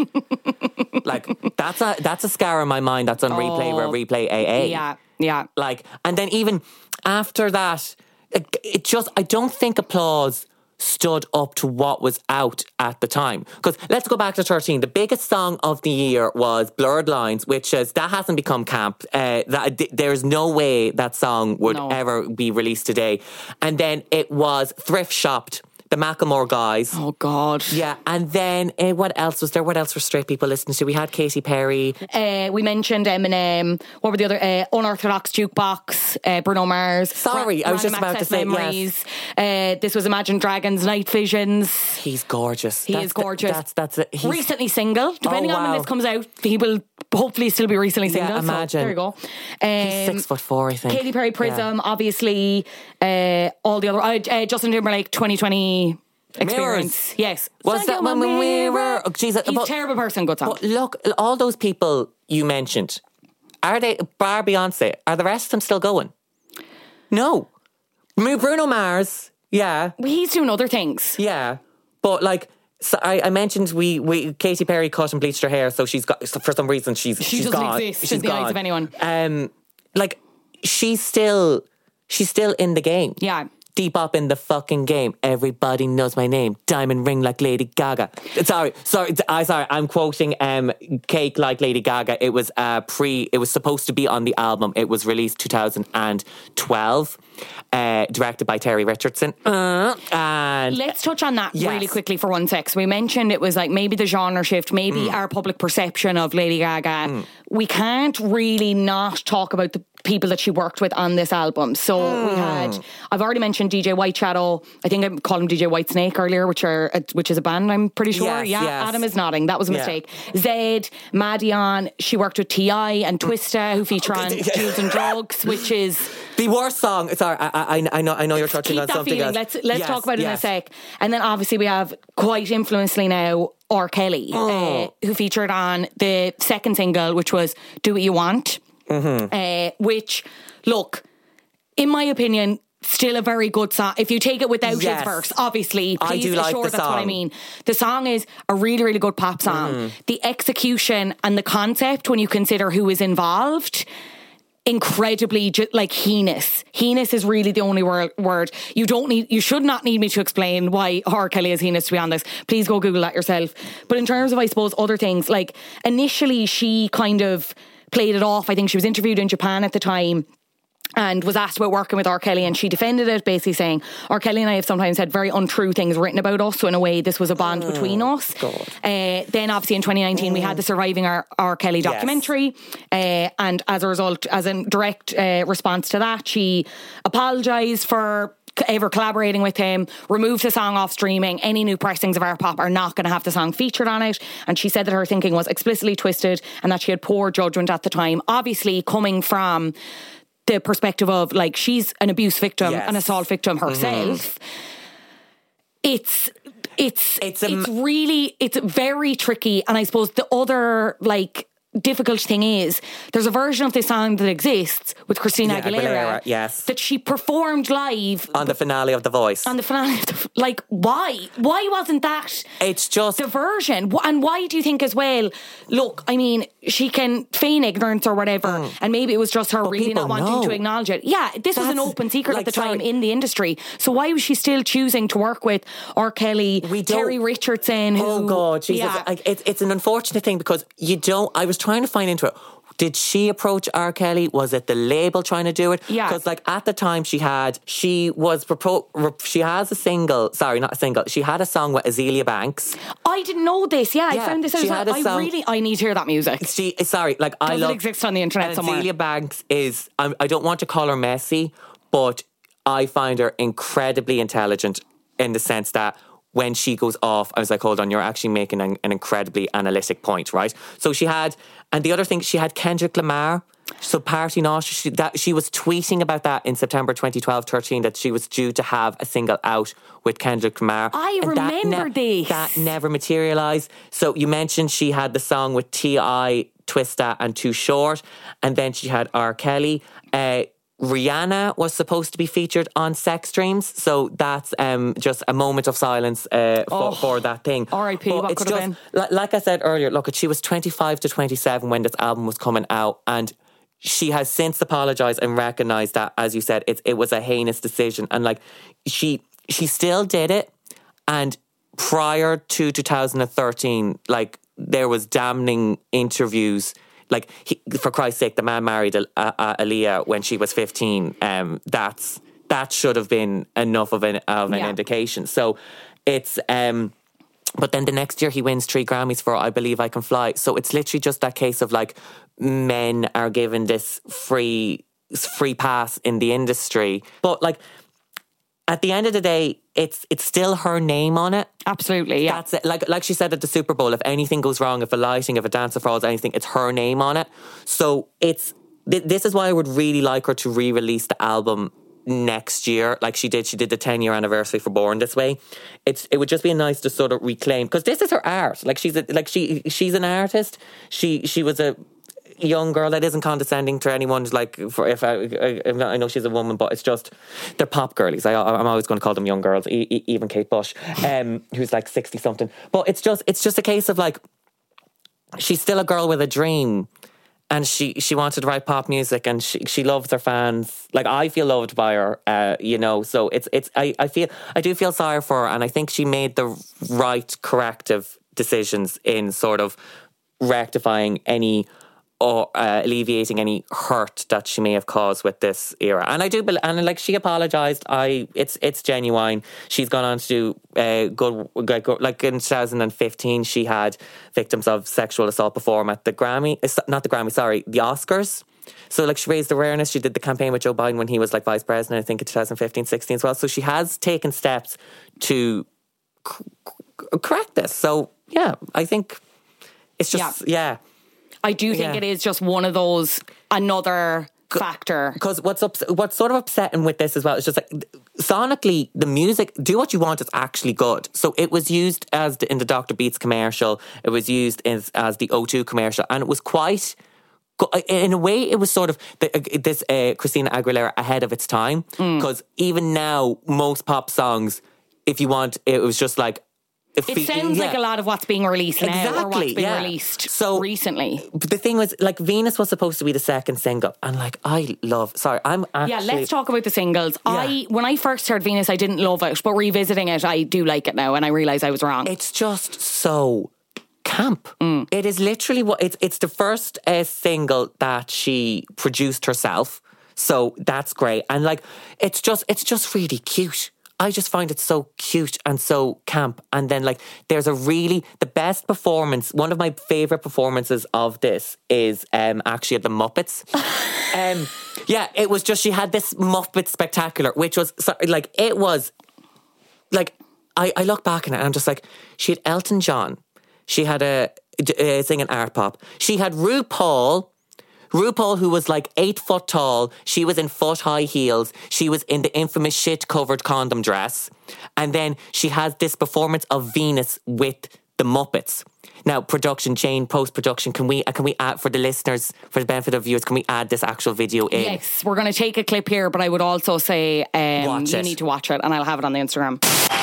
Like, that's a that's a scar in my mind that's on replay, where replay A A. Yeah, yeah. Like, and then even after that, it, it just, I don't think Applause stood up to what was out at the time. Because let's go back to thirteen. The biggest song of the year was Blurred Lines, which is, that hasn't become camp. Uh, that There's no way that song would No. ever be released today. And then it was Thrift Shopped, the Macklemore guys. Oh, God. Yeah, and then uh, what else was there? What else were straight people listening to? We had Katy Perry. Uh, we mentioned Eminem. What were the other? Uh, Unorthodox Jukebox, uh, Bruno Mars. Sorry, I was just Random about to Access say, Memories. Uh, this was Imagine Dragons, Night Visions. He's gorgeous. He That's is the- gorgeous. that's that's it. He's- Recently single. Depending Oh, on when wow. this comes out, he will hopefully still be recently Yeah, single. so imagine. there you go. Um, He's six foot four, I think. Katy Perry, Yeah. Prism, obviously. Uh, all the other. Uh, uh, Justin Timberlake, twenty twenty experience. Yes. Was that when we were? Oh, geez, He's but- a terrible person. Good song. But look, all those people you mentioned, are they, bar Beyonce, are the rest of them still going? No. Bruno Mars, yeah, He's doing other things. yeah. But like, so I, I mentioned we, we Katy Perry cut and bleached her hair, so she's got, so for some reason she's She she's doesn't gone. exist She's in the eyes gone. of anyone. Um, like she's still she's still in the game. Yeah. Deep up in the fucking game. Everybody knows my name. Diamond ring like Lady Gaga. Sorry, sorry, I sorry. I'm quoting um, Cake like Lady Gaga. It was uh, pre. It was supposed to be on the album. It was released two thousand twelve, uh, directed by Terry Richardson. Uh, and Let's touch on that Yes. really quickly for one sec. So we mentioned it was like maybe the genre shift, maybe Mm. our public perception of Lady Gaga. We can't really not talk about the people that she worked with on this album. So we Mm. had, I've already mentioned D J White Shadow. I think I called him D J White Snake earlier, which are which is a band, I'm pretty sure. Yes, yeah, yes. Adam is nodding. That was a Yeah. mistake. Zed, Madion. She worked with T I and Twista, who feature on Jewels and Drugs, which is the worst song. Sorry, I, I, I know, I know you're touching keep on that something feeling. else. Let's let's Yes, talk about it yes. in a sec. And then obviously we have quite infamously now R. Kelly, Oh. uh, who featured on the second single, which was "Do What You Want," Mm-hmm. uh, which, look, in my opinion, still a very good song. If you take it without Yes. his verse, obviously, I please do like assure the that's what I song. mean. The song is a really, really good pop song. Mm-hmm. The execution and the concept, when you consider who is involved, incredibly ju- like heinous. Heinous is really the only wor- word. You don't need, you should not need me to explain why R. Kelly is heinous, to be honest. Please go Google that yourself. But in terms of, I suppose, other things, like initially she kind of played it off. I think she was interviewed in Japan at the time and was asked about working with R. Kelly, and she defended it, basically saying, R. Kelly and I have sometimes had very untrue things written about us, so in a way this was a bond Mm, between us. Uh, then obviously in twenty nineteen we had the Surviving R. R. Kelly documentary, uh, and as a result, as a direct uh, response to that, she apologised for ever collaborating with him, removed the song off streaming. Any new pressings of Art Pop are not going to have the song featured on it. And she said that her thinking was explicitly twisted and that she had poor judgment at the time. Obviously coming from the perspective of, like, she's an abuse victim, Yes. an assault victim herself. It's it's It's it's, a- really it's very tricky. And I suppose the other like difficult thing is there's a version of this song that exists with Christina Yeah, Aguilera, Aguilera, yes. that she performed live On the finale of The Voice. on the finale. Like, why? Why wasn't that It's just... the version? Wh- And why do you think as well, look, I mean, she can feign ignorance or whatever, and maybe it was just her really people not wanting know. to acknowledge it. Yeah, this was an That's- open secret like, at the time sorry. in the industry. So why was she still choosing to work with R. Kelly, We don't- Terry Richardson? Who, Oh God, Jesus! Yeah. Like, it's it's an unfortunate thing because you don't. I was trying to find into it. Did she approach R. Kelly? Was it the label trying to do it? Yeah. Because like at the time she had, she was propo- she has a single. Sorry, not a single. She had a song with Azealia Banks. I didn't know this. Yeah, I Yeah, found this out. she as well. had a I song- really, I need to hear that music. She sorry, like I Does it love exist on the internet and somewhere? Azealia Banks is. I'm, I don't want to call her messy, but I find her incredibly intelligent in the sense that when she goes off, I was like, hold on, you're actually making an, an incredibly analytic point, right? So she had, and the other thing, she had Kendrick Lamar. So Party Not, she, that, she was tweeting about that in September twenty twelve thirteen, that she was due to have a single out with Kendrick Lamar. I And that remember this. That never materialised. So you mentioned she had the song with T I, Twista and Too Short, and then she had R. Kelly. Uh, Rihanna was supposed to be featured on Sex Dreams, so that's um, just a moment of silence uh, for, Oh, for that thing. R I P, But what it's could have just- been? Like, like I said earlier, look, she was twenty-five to twenty-seven when this album was coming out, and she has since apologised and recognised that, as you said, it, it was a heinous decision, and like she she still did it. And prior to two thousand thirteen, like, there was damning interviews. Like, he, for Christ's sake, the man married a, a, a Aaliyah when she was fifteen. Um, that's that should have been enough of an of an Yeah. indication. So it's um, but then the next year he wins three Grammys for I Believe I Can Fly. So it's literally just that case of like men are given this free free pass in the industry, but like at the end of the day, it's it's still her name on it. Absolutely, yeah. That's it. Like like she said at the Super Bowl, if anything goes wrong, if a lighting, if a dancer falls, anything, it's her name on it. So it's th- this is why I would really like her to re-release the album next year, like she did. She did the ten year anniversary for Born This Way. It's it would just be nice to sort of reclaim, because this is her art. Like she's a, like she she's an artist. She she was a young girl. That isn't condescending to anyone. Like, for if I, I, I know she's a woman, but it's just they're pop girlies. I, I'm always going to call them young girls. E- even Kate Bush, um, who's like sixty something. But it's just it's just a case of like she's still a girl with a dream, and she she wanted to write pop music, and she she loves her fans. Like, I feel loved by her, uh, you know. So it's it's I, I feel I do feel sorry for her, and I think she made the right corrective decisions in sort of rectifying any or uh, alleviating any hurt that she may have caused with this era. And I do, bel- and like she apologised. I, it's it's genuine. She's gone on to do uh, good, good, good. Like in two thousand fifteen, she had victims of sexual assault perform at the Grammy, not the Grammy, sorry, the Oscars. So like she raised awareness. She did the campaign with Joe Biden when he was like vice president, I think in two thousand fifteen, sixteen as well. So she has taken steps to c- c- correct this. So yeah, I think it's just, yeah. yeah. I do think Yeah. it is just one of those, another factor. Because what's ups- what's sort of upsetting with this as well is just like sonically, the music, Do What You Want is actually good. So it was used as the, in the Doctor Beats commercial. It was used as, as the O two commercial, and it was quite. In a way, it was sort of the, this uh, Christina Aguilera ahead of its time. Because mm. even now, most pop songs, if you want, it was just like. It fe- sounds yeah. like a lot of what's being released now, exactly, or what's been yeah. released so, recently. The thing was, like, Venus was supposed to be the second single, and like, I love. Sorry, I'm actually. Yeah, let's talk about the singles. Yeah. I when I first heard Venus, I didn't love it, but revisiting it, I do like it now, and I realise I was wrong. It's just so camp. Mm. It is literally what it's. It's the first uh, single that she produced herself, so that's great, and like, it's just, it's just really cute. I just find it so cute and so camp. And then like there's a really, the best performance, one of my favourite performances of this is um, actually at the Muppets. um, yeah, it was just, she had this Muppet spectacular, which was sorry, like, it was like, I, I look back on it and I'm just like, she had Elton John. She had a, a singing art pop. She had RuPaul. RuPaul, who was like eight foot tall, she was in foot high heels. She was in the infamous shit covered condom dress. And then she has this performance of Venus with the Muppets. Now, production, Jane, post-production, can we, uh, can we add, for the listeners, for the benefit of viewers, can we add this actual video in? Yes, we're going to take a clip here, but I would also say um, Watch you it. need to watch it, and I'll have it on the Instagram.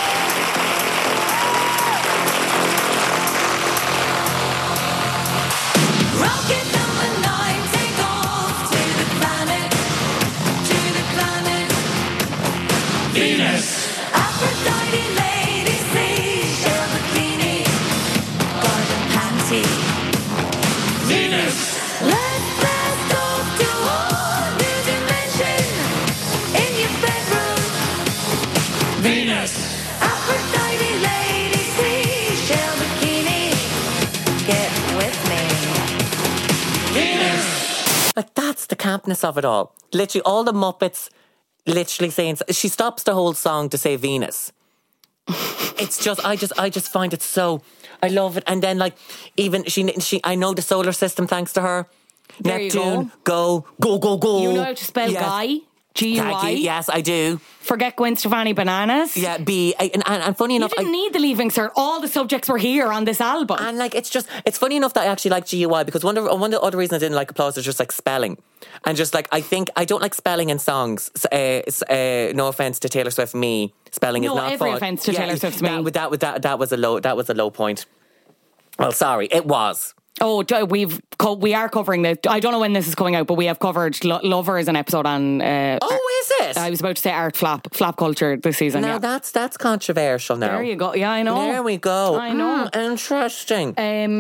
Venus. Aphrodite, lady, seashell bikini, garden pansy. Venus. Let's blast off to a whole new dimension in your bedroom. Venus. Aphrodite, lady, seashell bikini, get with me. Venus. Like, that's the campness of it all. Literally, all the Muppets literally saying, she stops the whole song to say Venus. It's just, I just, I just find it so, I love it. And then like, even she, she, I know the solar system thanks to her. There Neptune, go. go, go, go, go. You know how to spell yes. Guy? G U I? Thank you. Yes, I do. Forget Gwen Stefani Bananas? Yeah, B. I, and, and, and funny You enough, didn't I, need the leaving cert. All the subjects were here on this album. And like, it's just, it's funny enough that I actually like G U I, because one of, one of the other reasons I didn't like Applause is just like spelling. And just like, I think, I don't like spelling in songs. Uh, uh, no offense to Taylor Swift, me. Spelling no, is not every fun. offense to yeah, Taylor Swift's me. That, that, that, that was a low, that was a low point. Well, sorry, it was. Oh, we've co- we are covering the. I don't know when this is coming out, but we have covered Lo- Lover as an episode on. Uh, oh, is it? I was about to say art flap, flap culture this season. Now yeah. that's that's controversial now. There you go. Yeah, I know. There we go. I know. Mm, interesting. Um,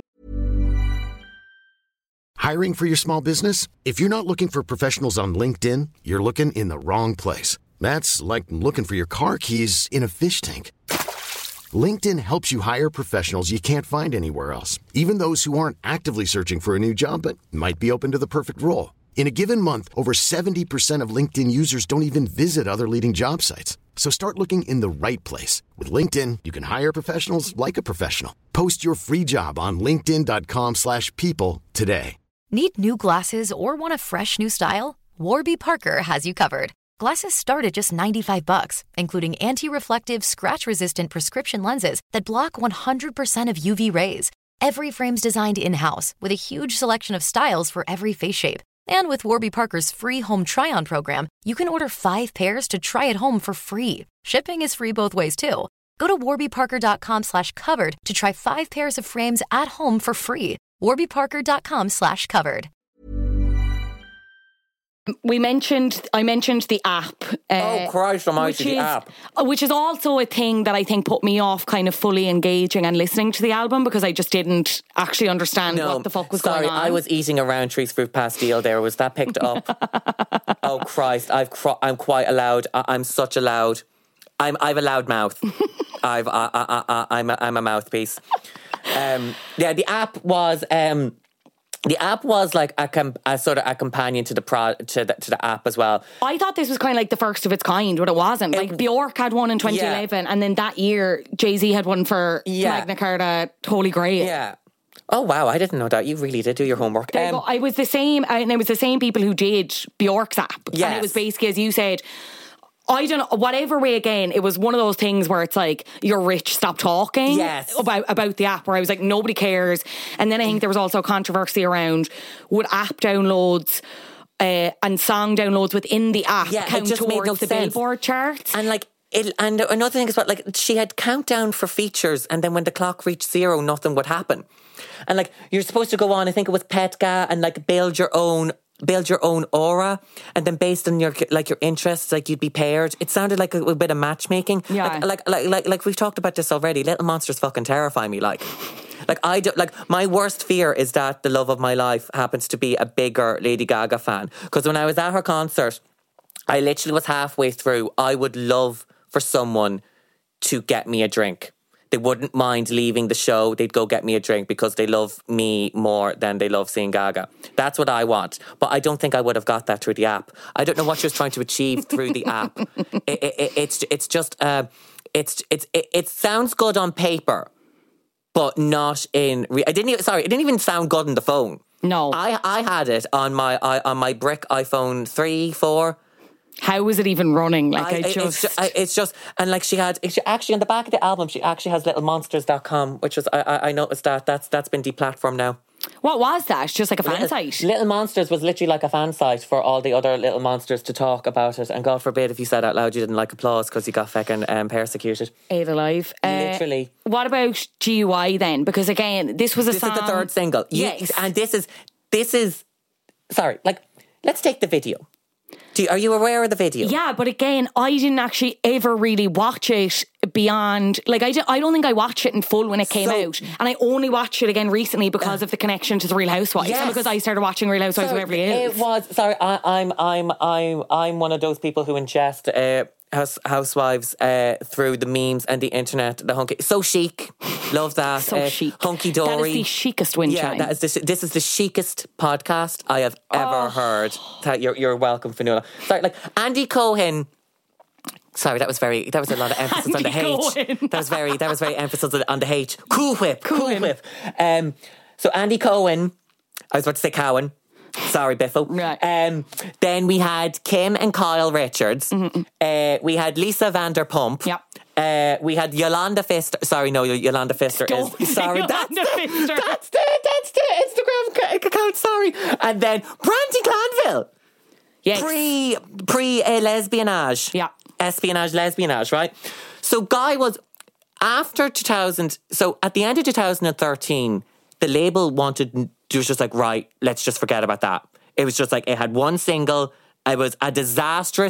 Hiring for your small business? If you're not looking for professionals on LinkedIn, you're looking in the wrong place. That's like looking for your car keys in a fish tank. LinkedIn helps you hire professionals you can't find anywhere else, even those who aren't actively searching for a new job but might be open to the perfect role. In a given month, over seventy percent of LinkedIn users don't even visit other leading job sites. So start looking in the right place. With LinkedIn, you can hire professionals like a professional. Post your free job on linkedin.com slash people today. Need new glasses or want a fresh new style? Warby Parker has you covered. Glasses start at just ninety-five bucks, including anti-reflective, scratch-resistant prescription lenses that block one hundred percent of U V rays. Every frame's designed in-house with a huge selection of styles for every face shape. And with Warby Parker's free home try-on program, you can order five pairs to try at home for free. Shipping is free both ways, too. Go to warbyparker.com slash covered to try five pairs of frames at home for free. warbyparker.com slash covered. we mentioned, I mentioned the app. Uh, oh, Christ almighty, the is, app. Which is also a thing that I think put me off kind of fully engaging and listening to the album because I just didn't actually understand No, what the fuck was sorry, going on. I was eating a Roundtree's fruit pastille there. Was that picked up? Oh, Christ. I've cro- I'm quite a loud. I- I'm such a loud. I'm, I've a loud mouth. I've, I, I, I, I'm, a, I'm a mouthpiece. Um, yeah, the app was... Um, The app was like a, com- a sort of a companion to the pro- to the to the app as well. I thought this was kind of like the first of its kind, but it wasn't. Like Bjork had one in twenty eleven, yeah. And then that year Jay-Z had one for yeah. Magna Carta, Holy Grail. Yeah. Oh wow, I didn't know that. You really did do your homework. There um, you go. I was the same, and it was the same people who did Bjork's app. Yes. And it was basically, as you said, I don't know, whatever way again, it was one of those things where it's like, you're rich, stop talking yes. about, about the app, where I was like, nobody cares. And then I think there was also controversy around, would app downloads uh, and song downloads within the app yeah, count just towards made no the sense. Billboard charts? And like, it, and another thing is what, like, she had countdown for features, and then when the clock reached zero, nothing would happen. And like, you're supposed to go on, I think it was Petga, and like build your own build your own aura, and then based on your like your interests, like you'd be paired. It sounded like a, a bit of matchmaking. Yeah. Like, like like like like we've talked about this already. Little monsters fucking terrify me. Like, like I do. Like my worst fear is that the love of my life happens to be a bigger Lady Gaga fan. Because when I was at her concert, I literally was halfway through. I would love for someone to get me a drink. They wouldn't mind leaving the show. They'd go get me a drink because they love me more than they love seeing Gaga. That's what I want. But I don't think I would have got that through the app. I don't know what she was trying to achieve through the app. It, it, it's it's just uh, it's it's it, it sounds good on paper, but not in. Re- I didn't even, sorry. It didn't even sound good on the phone. No, I I had it on my I, on my brick iPhone three, four. How was it even running? Like I, I just... It's just, I, it's just, and like she had, she actually on the back of the album, she actually has little monsters dot com, which was, I, I, I noticed that, that's that's been deplatformed now. What was that? Just like a fan Little, site? Little Monsters was literally like a fan site for all the other Little Monsters to talk about it. And God forbid if you said out loud you didn't like applause because you got fucking um, persecuted. Ate alive. Uh, Literally. What about G U I then? Because again, this was a this song... This is the third single. Yes. You, and this is, this is, sorry, like, let's take the video. Do you, are you aware of the video? Yeah, but again, I didn't actually ever really watch it beyond... Like, I, I don't think I watched it in full when it came so, out. And I only watched it again recently because uh, of the connection to the Real Housewives. Yes. And because I started watching Real Housewives so of Beverly Hills. It was... Sorry, I, I'm, I'm, I'm, I'm one of those people who ingest... Uh, House, housewives uh, through the memes and the internet, the hunky, so chic, love that. So uh, chic, hunky dory. That is the chicest wind yeah, chime. that is the, this is the chicest podcast I have ever oh. heard. You're, you're welcome, Fionnuala. Sorry, like Andy Cohen. Sorry, that was very. That was a lot of emphasis on the H. That was very. That was very emphasis on the H. Cool whip, cool, cool whip. Um, so Andy Cohen. I was about to say Cowan. Sorry, Biffle. Right. Um, then we had Kim and Kyle Richards. Mm-hmm. Uh, we had Lisa Vanderpump. Yep. Uh, we had Yolanda Fister. Sorry, no, Yolanda Fister Don't is. Sorry, Yolanda that's the, Fister. that's the that's the Instagram account. Sorry, and then Brandy Glanville. Yes. Pre pre uh, lesbianage. Yeah. Espionage, lesbianage. Right. So Guy was after two thousand. So at the end of two thousand thirteen, the label wanted. It was just like, right, let's just forget about that. It was just like, it had one single. It was a disastrous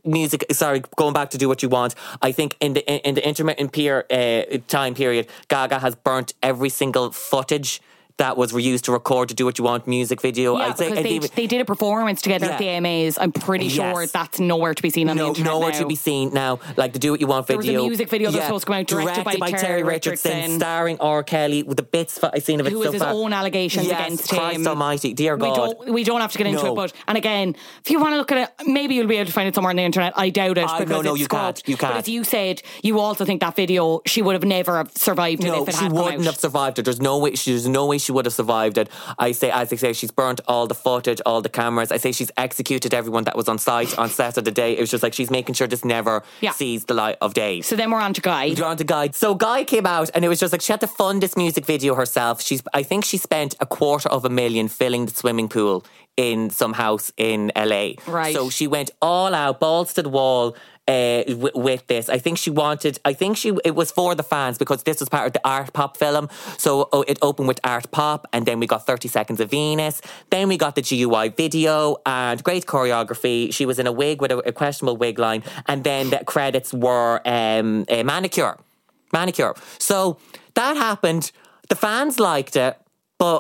music, sorry, going back to Do What You Want, I think in the in the intermittent peer, uh, time period, Gaga has burnt every single footage that was used to record to Do What You Want music video. Yeah, I'd say because they, even, they did a performance together Yeah. at the A M As. I'm pretty sure Yes. that's nowhere to be seen on no, the internet nowhere now. to be seen now. Like the Do What You Want There was video. a music video that was supposed to come out directed by Terry Richardson. starring R. Kelly, with the bits I've seen of it Who so has his far. own allegations yes, against Christ him. almighty, dear We God. don't, we don't have to get into No. it, but and again, if you want to look at it, maybe you'll be able to find it somewhere on the internet. I doubt it. I- because no, no, it's you scrubbed. can't, you can't. But as you said, you also think that video, she would have never have survived it No, if it she had come wouldn't out. have survived it. There's no way. She, there's no way she would have survived it. I say, as I say, she's burnt all the footage, all the cameras. I say she's executed everyone that was on site on set of the day. It was just like she's making sure this never Yeah. sees the light of day. So then we're on to Guy. We're on to Guy. So Guy came out, and it was just like she had to fund this music video herself. She's, I think, she spent a quarter of a million filling the swimming pool in some house in L A. Right. So she went all out, balls to the wall. Uh, w- with this, I think she wanted. I think she. It was for the fans because this was part of the Art Pop film. So oh, it opened with Art Pop, and then we got thirty Seconds of Venus. Then we got the G U I video and great choreography. She was in a wig with a, a questionable wig line, and then the credits were um, a manicure, manicure. So that happened. The fans liked it, but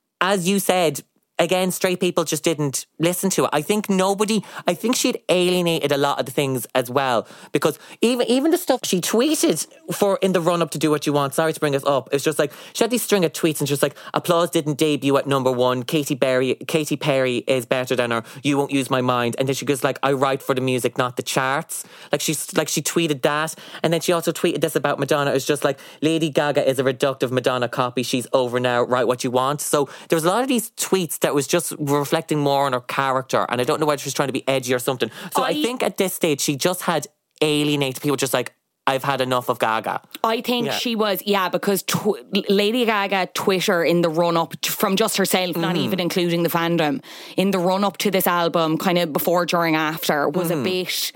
as you said. Again, straight people just didn't listen to it. I think nobody, I think she'd alienated a lot of the things as well. Because even even the stuff she tweeted for in the run up to Do What You Want, sorry to bring us up, it's just like, she had these string of tweets and just like, Applause didn't debut at number one, Katy Perry, Katy Perry is better than her, You Won't Use My Mind. And then she goes like, I write for the music, not the charts. Like she's like she tweeted that. And then she also tweeted this about Madonna. It's just like, Lady Gaga is a reductive Madonna copy. She's over now, write what you want. So there was a lot of these tweets that was just reflecting more on her character, and I don't know whether she's trying to be edgy or something. So I, I think at this stage she just had alienated people, just like, I've had enough of Gaga. I think Yeah. she was, yeah, because tw- Lady Gaga Twitter in the run up to, from just herself, not Mm-hmm. even including the fandom, in the run up to this album, kind of before, during, after, was Mm-hmm. a bit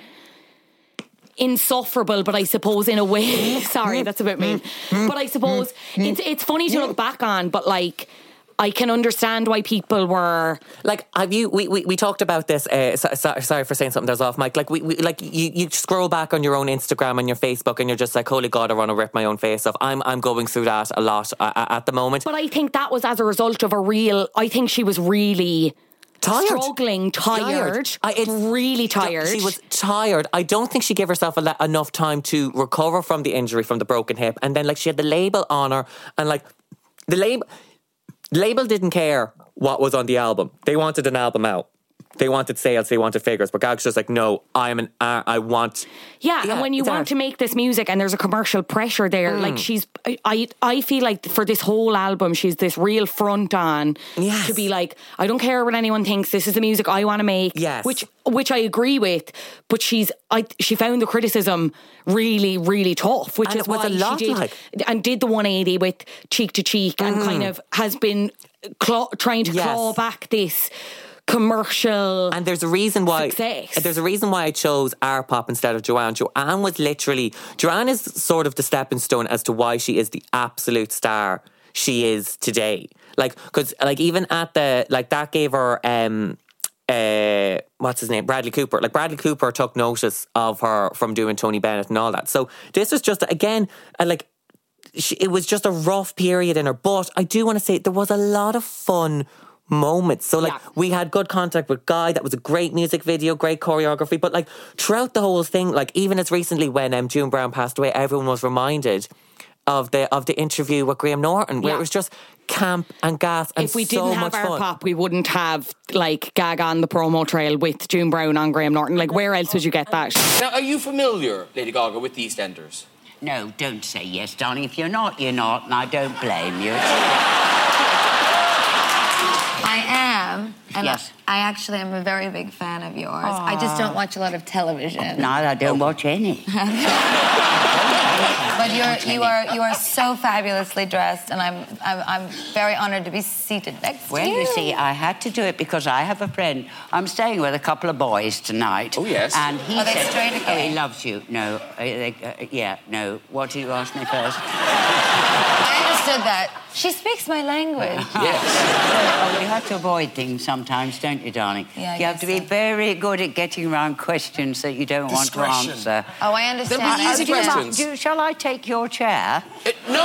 insufferable, but I suppose in a way, sorry, that's a bit mean, but I suppose it's it's funny to look back on, but like, I can understand why people were Like, have you? We, we, we talked about this. Uh, so, so, sorry for saying something that was off mic. Like, we, we like you, you scroll back on your own Instagram and your Facebook, and you're just like, "Holy God, I want to rip my own face off." I'm I'm going through that a lot uh, at the moment. But I think that was as a result of a real, I think she was really Tired. struggling, tired, I- it's- really tired. She was tired. I don't think she gave herself a le- enough time to recover from the injury, from the broken hip. And then, like, she had the label on her, and like the label, the label didn't care what was on the album. They wanted an album out. They wanted sales, they wanted figures, but Gaga's just like, no, I'm an, uh, I want. Yeah, Yeah, and when you it's want art. to make this music and there's a commercial pressure there, Mm. like she's, I, I, I feel like for this whole album, she's this real front on Yes. to be like, I don't care what anyone thinks. This is the music I want to make. Yes. which, which I agree with. But she's, I, she found the criticism really, really tough, which And is it was why a lot she did, like- and did the one eighty with Cheek to Cheek, and kind of has been claw, trying to Yes. claw back this commercial. And there's a reason why. Success. There's a reason why I chose Art Pop instead of Joanne. Joanne was literally. Joanne is sort of the stepping stone as to why she is the absolute star she is today. Like, because like even at the like that gave her um uh what's his name Bradley Cooper. Like Bradley Cooper took notice of her from doing Tony Bennett and all that. So this was just again uh, like. She, it was just a rough period in her, but I do want to say there was a lot of fun moments. So like Yeah. we had good contact with Guy. That was a great music video, great choreography. But like throughout the whole thing, like even as recently when um, June Brown passed away, everyone was reminded of the of the interview with Graham Norton, where Yeah. it was just camp and gas and If we so didn't much have our fun. pop, we wouldn't have like Gaga on the promo trail with June Brown on Graham Norton. Like, where else would you get that? Now, are you familiar, Lady Gaga, with the EastEnders? No, don't say yes, darling. If you're not, you're not, and I don't blame you. I am. And Yes. I actually am a very big fan of yours. I just don't watch a lot of television. No, I don't watch any. But you're you are you are so fabulously dressed, and I'm I'm, I'm very honoured to be seated next Well, to you. you see, I had to do it because I have a friend. I'm staying with a couple of boys tonight. Oh, yes. And he Are they said, straight "Oh, again? he loves you." No, uh, they, uh, yeah, no. What did you ask me first? I understood that. She speaks my language. Yes. Oh, you have to avoid things sometimes, don't you, darling? Yeah, I you have to guess be so. very good at getting around questions that you don't want to Discretion. answer. Oh, I understand. They'll be easy Do you mind- questions. do- shall I take your chair? Uh, no.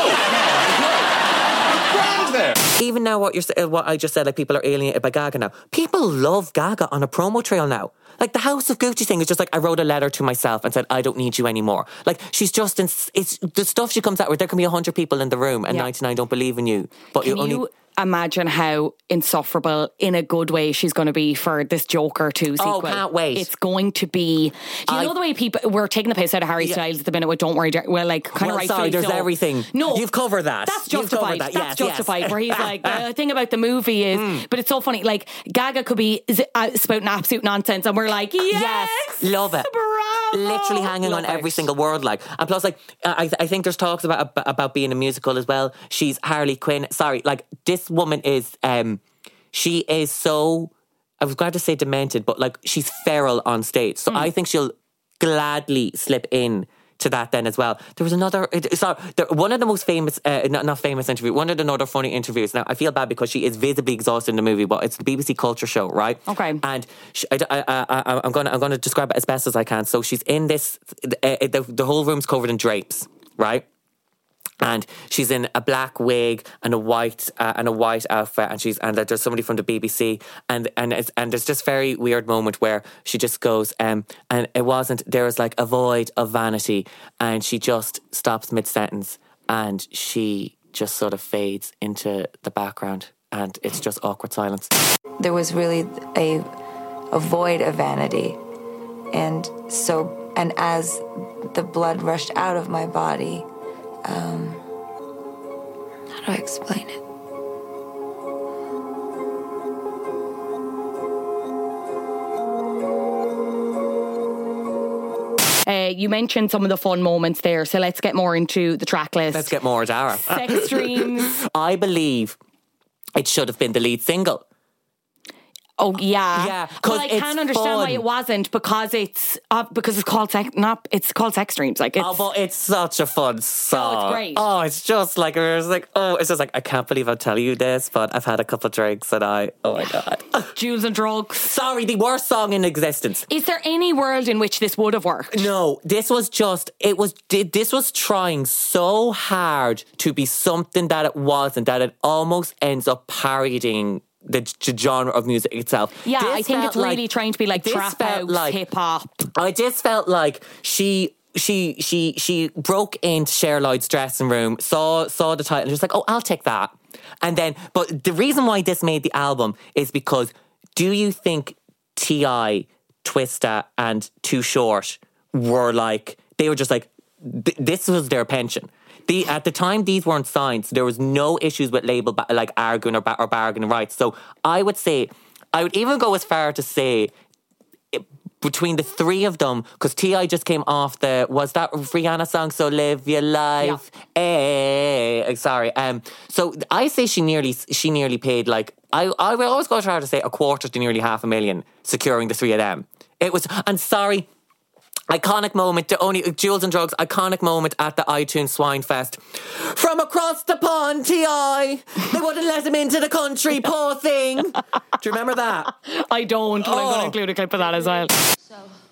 No. Grand there. Even now, what you're sa- uh, what I just said, like people are alienated by Gaga now. People love Gaga on a promo trail now. Like the House of Gucci thing is just like I wrote a letter to myself and said I don't need you anymore. Like she's just in, it's the stuff she comes out with. There can be a hundred people in the room and Yeah. ninety-nine don't believe in you. But Can you only. you imagine how insufferable, in a good way, she's going to be for this Joker two sequel? Oh, can't wait. It's going to be. Do you I- know the way people we're taking the piss out of Harry Yeah. Styles at the minute with "Don't Worry, Dar-" well, like kind Well, of sorry, rightfully there's so. everything. No, You've covered that. That's You've covered justified. that. That's Yes, yes. justified. Where he's like, the thing about the movie is, but it's so funny. Like Gaga could be z- uh, spouting absolute nonsense, and we're like, yes, Yes, love it. bravo. Literally hanging Love on every it. single word, like, and plus, like, I, I think there's talks about about being a musical as well. She's Harley Quinn. Sorry, like this woman is, um, she is so. I was glad to say demented, but like she's feral on stage. So I think she'll gladly slip in to that then as well. There was another, it- sorry, there, one of the most famous, uh, not, not famous interview, one of the other funny interviews. Now, I feel bad because she is visibly exhausted in the movie, but it's the B B C Culture Show, right? Okay. And she, I, I, I, I'm going to I'm gonna describe it as best as I can. So she's in this, uh, the, the whole room's covered in drapes, right? And she's in a black wig and a white uh, and a white outfit, and she's and there's somebody from the B B C, and and it's, and there's this very weird moment where she just goes, um, and it wasn't there was like a void of vanity, and she just stops mid sentence, and she just sort of fades into the background, and it's just awkward silence. There was really a a void of vanity, and so and as the blood rushed out of my body. Um, how do I explain it? Uh, you mentioned some of the fun moments there, so let's get more into the track list. Let's get more, Dara. Sex Dreams. I believe it should have been the lead single. Oh yeah, Yeah, Well, 'cause I it's can't understand why fun. it wasn't because it's uh, because it's called sex. Not it's called Sex Dreams. Like it's Oh, but it's such a fun song. great. Oh, it's just like, it was like, oh, it's just like, I can't believe I'm telling you this, but I've had a couple of drinks and I, oh my God. Jewels and Drugs. Sorry, the worst song in existence. Is there any world in which this would have worked? No, this was just, it was, this was trying so hard to be something that it wasn't, that it almost ends up parodying the, the genre of music itself. Yeah, This I think felt it's really like- trying to be like this trap felt house, like- hip hop. I just felt like she she she she broke into Cher Lloyd's dressing room, saw saw the title, and was like, "Oh, I'll take that." And then, but the reason why this made the album is because, do you think T I, Twista, and Too Short were like, they were just like, th- this was their pension. The, at the time, these weren't signed, so there was no issues with label ba- like arguing or, ba- or bargaining rights. So I would say, I would even go as far to say, it, between the three of them, because T I just came off the, was that Rihanna song, So Live Your Life? Eh, sorry. Um, so I say she nearly she nearly paid like, I, I will always go try to say a quarter to nearly half a million securing the three of them. It was, and sorry, iconic moment, the only Jewels and Drugs, iconic moment at the iTunes Swine Fest. From across the pond, T I, they wouldn't let him into the country, poor thing. Do you remember that? I don't, but I'm going Oh. to include a clip of that as well. So,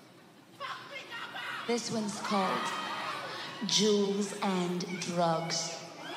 this one's called Jewels and Drugs.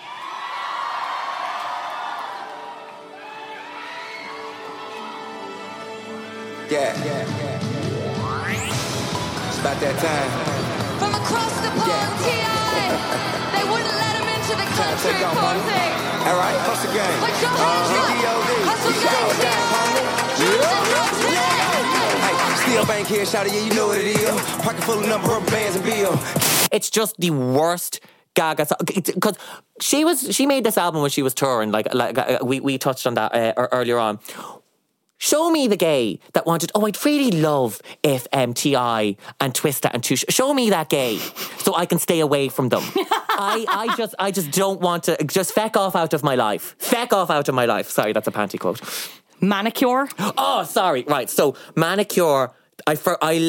Yeah, yeah, yeah. It's about that time. From across the pond, T I They wouldn't let him into the country, take off, poor homie. thing. All right, hustle gang. Put your hands up. D O D. Hustle Shout gang, out T that, I homie. Jewels and Drugs, Hey, Steel Bank here, shout out, yeah, you know what it is. Pocket full of number rubber bands and bill. It's just the worst Gaga song, because she was she made this album when she was touring. Like like uh, we we touched on that uh, earlier on. Show me the gay that wanted, oh, I'd really love if um, T I and Twista and Tush, show me that gay so I can stay away from them. I, I just I just don't want to, just feck off out of my life. Feck off out of my life. Sorry, that's a panty quote. Manicure. Oh, sorry. Right. So Manicure, I for I I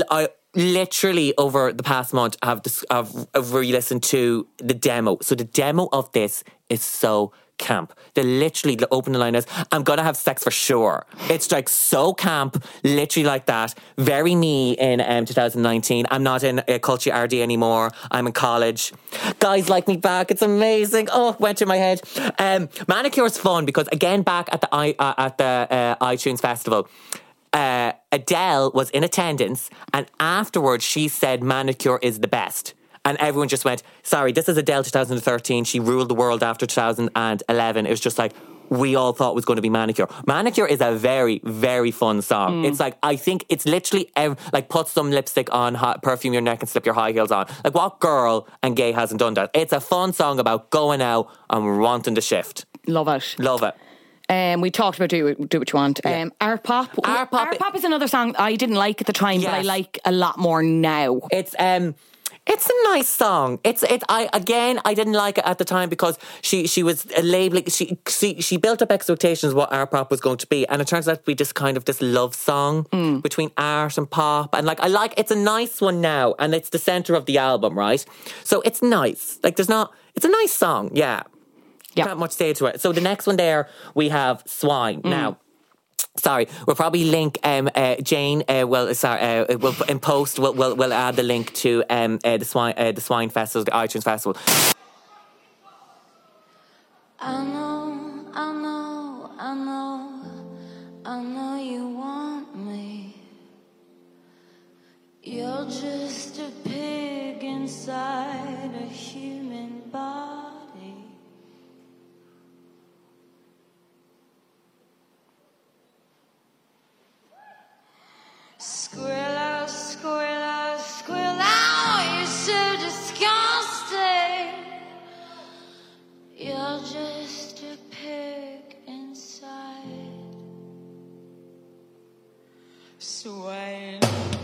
literally over the past month have dis- have, have re-listened to the demo. So the demo of this is so camp. The literally the opening line is, "I'm gonna have sex for sure." It's like so camp, literally like that. Very me in um, twenty nineteen. I'm not in uh, Culture R D anymore. I'm in college. Guys like me back. It's amazing. Oh, went to my head. Um, Manicure's fun because again back at the i uh, at the uh, iTunes Festival. Uh, Adele was in attendance, and afterwards she said Manicure is the best. And everyone just went, sorry, this is Adele twenty thirteen. She ruled the world after two thousand eleven. It was just like, we all thought it was going to be Manicure. Manicure is a very, very fun song. Mm. It's like, I think it's literally ev- like put some lipstick on, hot, perfume your neck and slip your high heels on. Like what girl and gay hasn't done that? It's a fun song about going out and wanting to shift. Love it. Love it. Um, we talked about Do, do What You Want. Yeah. Um, Art Pop. Art Pop. Art Pop is another song I didn't like at the time, yes. but I like a lot more now. It's... um. It's a nice song. It's it. I again, I didn't like it at the time because she she was labeling. She she she built up expectations of what art pop was going to be, and it turns out to be just kind of this love song mm. between art and pop. And like I like, it's a nice one now, and it's the center of the album, right? So it's nice. Like there's not. It's a nice song. Yeah. Yeah. Not much to say to it. So the next one there we have Swine mm. now. Sorry, we'll probably link um, uh, Jane. Uh, well, sorry, uh, we'll in post. We'll, we'll we'll add the link to um, uh, the swine uh, the Swine Festival, the iTunes Festival. I know, I know, I know, I know you want me. You're just a pig inside a human body. Squirrel, squirrel, squirrel, you're so disgusting. You're just a pig inside. Swine.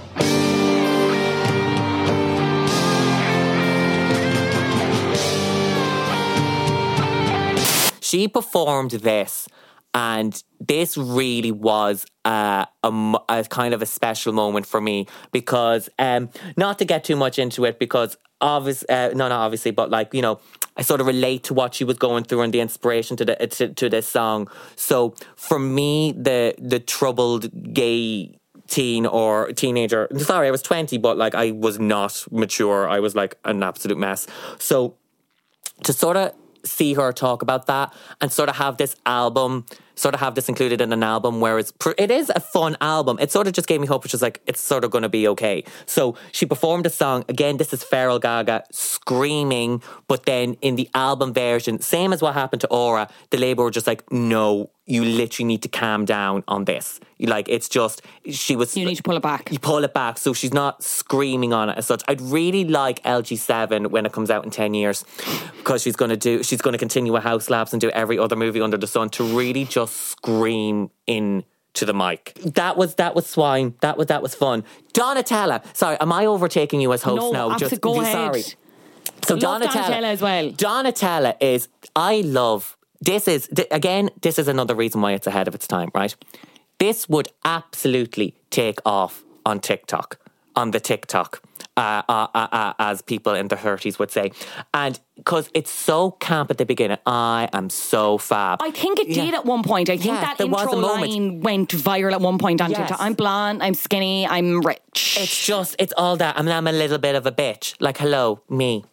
She performed this, and this really was uh, a, a kind of a special moment for me because, um, not to get too much into it, because obvious, uh, no, not obviously, but like, you know, I sort of relate to what she was going through and the inspiration to the to, to this song. So for me, the the troubled gay teen or teenager, sorry, I was twenty, but like I was not mature. I was like an absolute mess. So to sort of see her talk about that and sort of have this album, sort of have this included in an album where it's, it is a fun album. It sort of just gave me hope, which is like, it's sort of going to be okay. So she performed a song. Again, this is Feral Gaga screaming, but then in the album version, same as what happened to Aura, the label were just like, no, you literally need to calm down on this. Like, it's just, she was... You need to pull it back. You pull it back, so she's not screaming on it as such. I'd really like L G seven when it comes out in ten years, because she's going to do, she's going to continue with House Labs and do every other movie under the sun to really just scream in to the mic. That was that was Swine. That was that was fun. Donatella. Sorry, am I overtaking you as host no, now? No, just go ahead. Sorry. So I love Donatella, Donatella as well. Donatella is, I love... This is, again, this is another reason why it's ahead of its time, right? This would absolutely take off on TikTok, on the TikTok, uh, uh, uh, uh, as people in their thirties would say. And because it's so camp at the beginning, I am so fab. I think it did yeah. at one point. I think yeah, that there intro was a moment. line went viral at one point on yes. TikTok. I'm blonde, I'm skinny, I'm rich. It's just, it's all that. I mean, I'm a little bit of a bitch. Like, hello, me.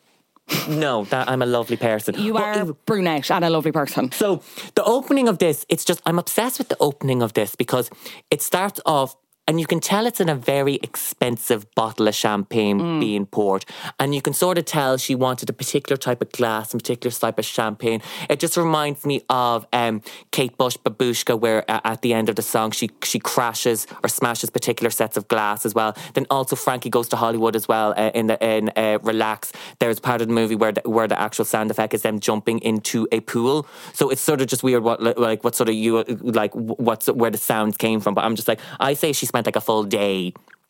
No, that I'm a lovely person. You are a brunette and a lovely person. So the opening of this, it's just, I'm obsessed with the opening of this because it starts off, and you can tell it's in a very expensive bottle of champagne mm. being poured. And you can sort of tell she wanted a particular type of glass, a particular type of champagne. It just reminds me of um, Kate Bush Babushka, where uh, at the end of the song, she she crashes or smashes particular sets of glass as well. Then also Frankie Goes to Hollywood as well uh, in the in uh, Relax. There's part of the movie where the, where the actual sound effect is them jumping into a pool. So it's sort of just weird what like what sort of you like what's where the sounds came from. But I'm just like, I say she spent like a full day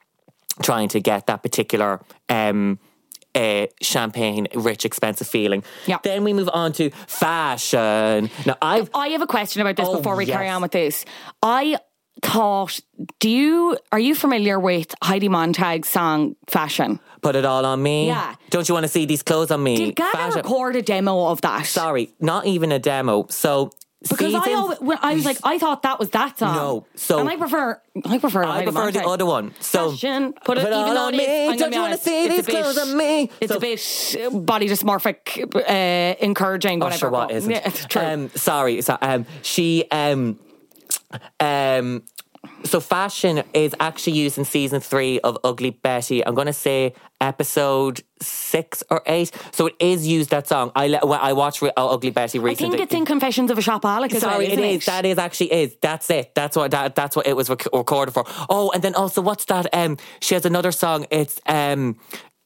trying to get that particular um, uh, champagne, rich, expensive feeling. Yeah. Then we move on to fashion. Now, I've, I have a question about this oh, before we yes. carry on with this. I thought, do you are you familiar with Heidi Montag's song Fashion? Put it all on me. Yeah. Don't you want to see these clothes on me? Did Gaga Fashion. record a demo of that? Sorry, not even a demo. So because seasons, I always, when I was like, I thought that was that song. No, so and I prefer, I prefer, I Heidi prefer Montag. the other one. So Fashion, put it put even all though on it is, me. I'm gonna Don't be you want to honest, see it's these a bit, clothes on me? It's So, a bit uh, body dysmorphic, uh, encouraging, oh, whatever. sure, what but- isn't? Yeah, it's true. Um, sorry, so, um, she, um, um. So fashion is actually used in season three of Ugly Betty. I'm going to say episode six or eight. So it is used, that song. I le- I watched Re- Ugly Betty I recently. think it's in Confessions of a Shopaholic as well, Sorry, isn't it it? is. That is actually is. That's it. That's what that, that's what it was rec- recorded for. Oh, and then also what's that? Um, she has another song. It's um.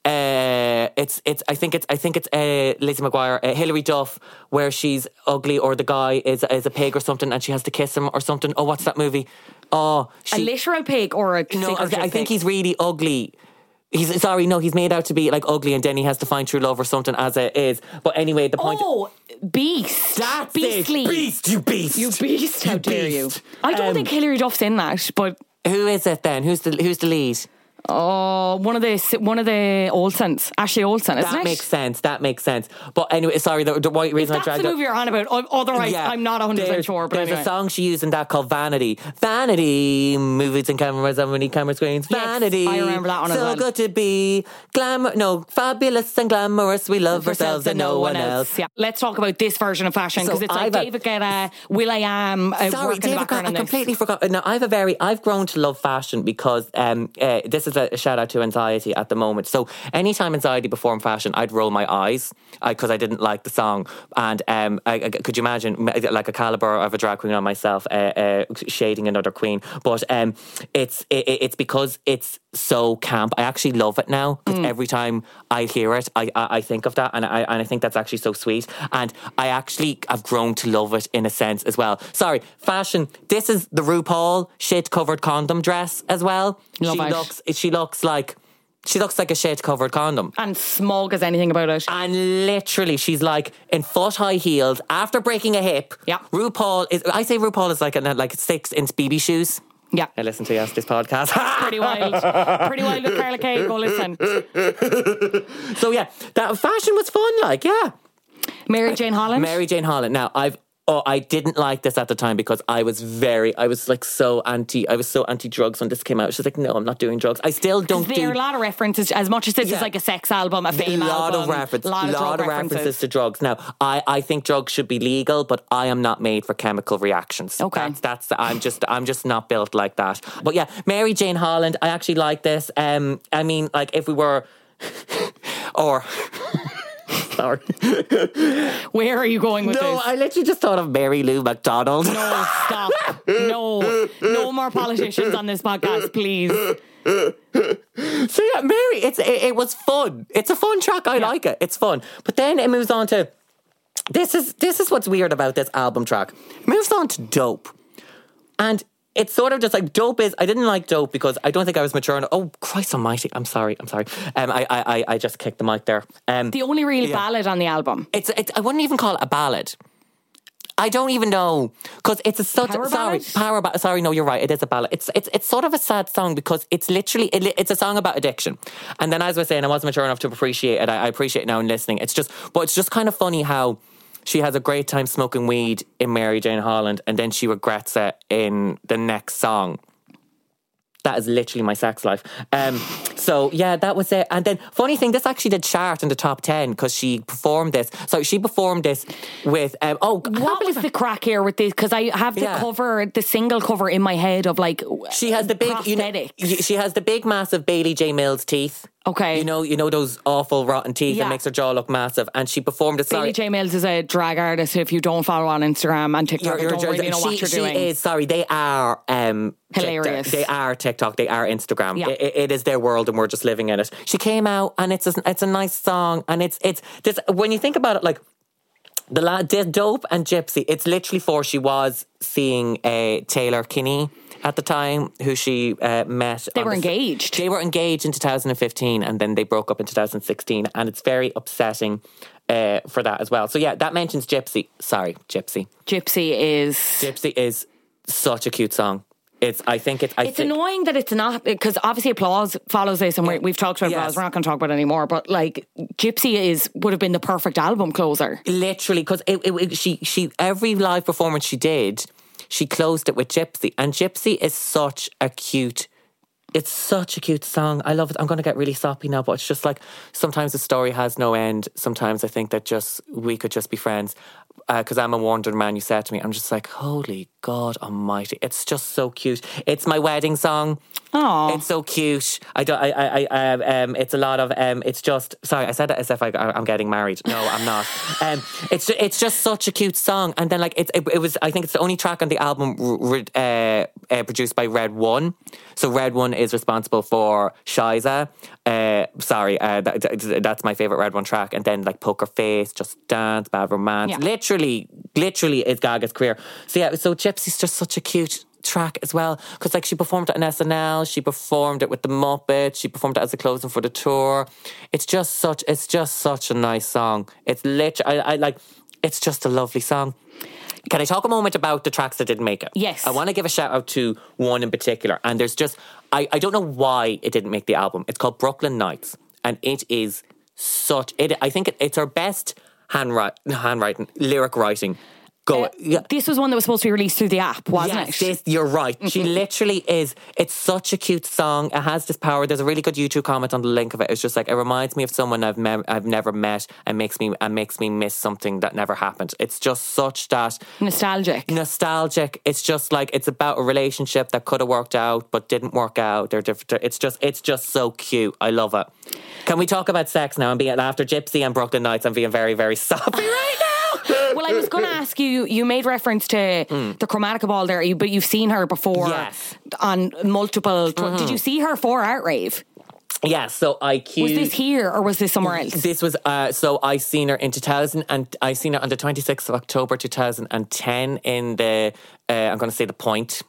Uh, it's it's. I think it's. I think it's uh, Lizzie McGuire, uh, Hilary Duff, where she's ugly, or the guy is is a pig or something, and she has to kiss him or something. Oh, what's that movie? Oh, A she, literal pig or a no. I, figurative I think pig? he's really ugly. He's sorry, no, he's made out to be like ugly, and then he has to find true love or something as it is. But anyway, the point. Oh, Beast. That's Beastly. it. Beast, you beast. You beast. How You dare you? beast. I don't Um, think Hilary Duff's in that, but Who is it then? Who's the who's the lead? oh, one of the one of the Olsens, Ashley Olsen, isn't That it? makes sense. That makes sense. But anyway, sorry, the, the white reason I That's dragged the up- movie you're on about. Otherwise, Yeah, I'm not one hundred percent there's- sure. But there's anyway. a song she used in that called Vanity. Vanity, movies and cameras, how many camera screens? Yes, Vanity. I remember that one as So well. good to be glamour, no, fabulous and glamorous. We love ourselves and no one else. Yeah. Let's talk about this version of fashion because So it's like I've a- David Guetta, Will I Am, uh, Sorry, work in the David, background I on this. completely forgot. Now, I've a very, I've grown to love fashion because um, uh, this is a shout out to anxiety at the moment. So, anytime anxiety performed fashion, I'd roll my eyes because I, I didn't like the song. And um, I, I, could you imagine, like a caliber of a drag queen on myself, uh, uh, shading another queen? But um, it's it, it's because it's so camp. I actually love it now because every time I hear it, I, I I think of that, and I and I think that's actually so sweet. And I actually have grown to love it in a sense as well. Sorry, fashion. This is the RuPaul shit covered condom dress as well. Love she it. looks she looks like. She looks like a shit covered condom. And smug as anything about it. And literally, she's like in foot high heels after breaking a hip. Yeah. RuPaul is. I say RuPaul is like a, like six inch B B shoes. Yeah. I listen to yes this podcast. Pretty wild. Pretty wild with Carla Kay. Go listen. So yeah, that fashion was fun. Like yeah, Mary Jane Holland. Mary Jane Holland. Now I've. Oh, I didn't like this at the time because I was very, I was like so anti, I was so anti-drugs when this came out. She's like, no, I'm not doing drugs. I still don't There do... are a lot of references, as much as this Yeah. is like a sex album, a A fame lot album. of reference, lot of, lot drug of references. references to drugs. Now, I, I think drugs should be legal, but I am not made for chemical reactions. Okay. that's, that's I'm just I'm just not built like that. But yeah, Mary Jane Holland, I actually like this. Um, I mean, like if we were, or. Sorry. Where are you going with No, this? I literally just thought of Mary Lou McDonald. No, stop. No. No more politicians on this podcast, please. So yeah, Mary, it's it, it was fun. It's a fun track. I Yeah. like it. It's fun. But then it moves on to this is this is what's weird about this album track. It moves on to Dope, and it's sort of just like Dope is. I didn't like Dope because I don't think I was mature enough. Oh Christ Almighty! I'm sorry. I'm sorry. Um, I I I- I just kicked the mic there. Um, The only real Yeah. ballad on the album. it's it's. I wouldn't even call it a ballad. I don't even know because it's a such Power sorry ballad? power ba- sorry no you're right, it is a ballad. It's it's it's sort of a sad song because it's literally it, it's a song about addiction. And then as I was saying, I wasn't mature enough to appreciate it. I, I appreciate it now in listening. It's just but it's just kind of funny how she has a great time smoking weed in Mary Jane Holland and then she regrets it in the next song. That is literally my sex life. Um, so yeah, that was it. And then funny thing, this actually did chart in the top ten because she performed this. So she performed this with um, oh What was the crack here with this? Because I have the Yeah. cover, the single cover in my head of like She has the big, you know, prosthetics. she has the big, massive Bailey J. Mills teeth. Okay. You know, you know those awful rotten teeth Yeah. that makes her jaw look massive. And she performed it. Bailey Sorry, J. Mills is a drag artist. If you don't follow on Instagram and TikTok, you don't really know she, what you're she doing. is. Sorry, they are um, Hilarious. TikTok. They are TikTok. They are Instagram. Yeah. It, it is their world, and we're just living in it. She came out, and it's a, it's a nice song, and it's it's this. When you think about it, like. The la- the Dope and Gypsy, it's literally for she was seeing uh, Taylor Kinney at the time, who she uh, met. They on were the- engaged. They were engaged in two thousand fifteen and then they broke up in two thousand sixteen, and it's very upsetting uh, for that as well. So yeah, that mentions Gypsy. Sorry, Gypsy. Gypsy is Gypsy is such a cute song. It's. I think it's. I it's think, annoying that it's not, because obviously Applause follows this, and we we've talked about Yes. Applause. We're not going to talk about it anymore. But like, Gypsy is would have been the perfect album closer. Literally, because it, it, it, she she every live performance she did, she closed it with Gypsy, and Gypsy is such a cute. It's such a cute song. I love it. I'm going to get really soppy now, but it's just like sometimes the story has no end. Sometimes I think that just we could just be friends. Because uh, I'm a wandering man, you said to me, I'm just like, holy God Almighty! It's just so cute. It's my wedding song. Oh, it's so cute. I don't. I. I. I um. It's a lot of. Um. It's just. Sorry, I said it as if I, I'm getting married. No, I'm not. Um. It's. It's just such a cute song. And then like it. It, it was. I think it's the only track on the album uh, uh, produced by Red One. So Red One is responsible for Shiza. Uh. Sorry. Uh. That, that's my favorite Red One track. And then like Poker Face, Just Dance, Bad Romance. Yeah. Literally, literally is Gaga's career. So yeah. So Gypsy's just such a cute track as well, because like she performed it on S N L, she performed it with the Muppets, she performed it as a closing for the tour. It's just such, it's just such a nice song. It's literally, I, I like, it's just a lovely song. Can I talk a moment about the tracks that didn't make it? Yes. I want to give a shout out to one in particular, and there's just, I, I don't know why it didn't make the album. It's called Brooklyn Nights, and it is such, it. I think it, it's her best handwrite, handwriting, lyric writing. Go. Uh, yeah. This was one that was supposed to be released through the app, wasn't yes, it? This, you're right. She literally is. It's such a cute song. It has this power. There's a really good YouTube comment on the link of it. It's just like, it reminds me of someone I've me- I've never met, and makes me and makes me miss something that never happened. It's just such that nostalgic. Nostalgic. It's just like, it's about a relationship that could have worked out but didn't work out. They're different. It's just it's just so cute. I love it. Can we talk about sex now? I'm being after Gypsy and Brooklyn Nights. I'm being very very soppy right now. Well, I was going to ask you, you made reference to mm. the Chromatica Ball there, but you've seen her before yes. on multiple... Mm-hmm. Did you see her for Art Rave? Yeah, so I queued... Was this here or was this somewhere else? This was, uh, so I seen her in two thousand, and I seen her on the twenty-sixth of October two thousand ten in the, uh, I'm going to say the Point,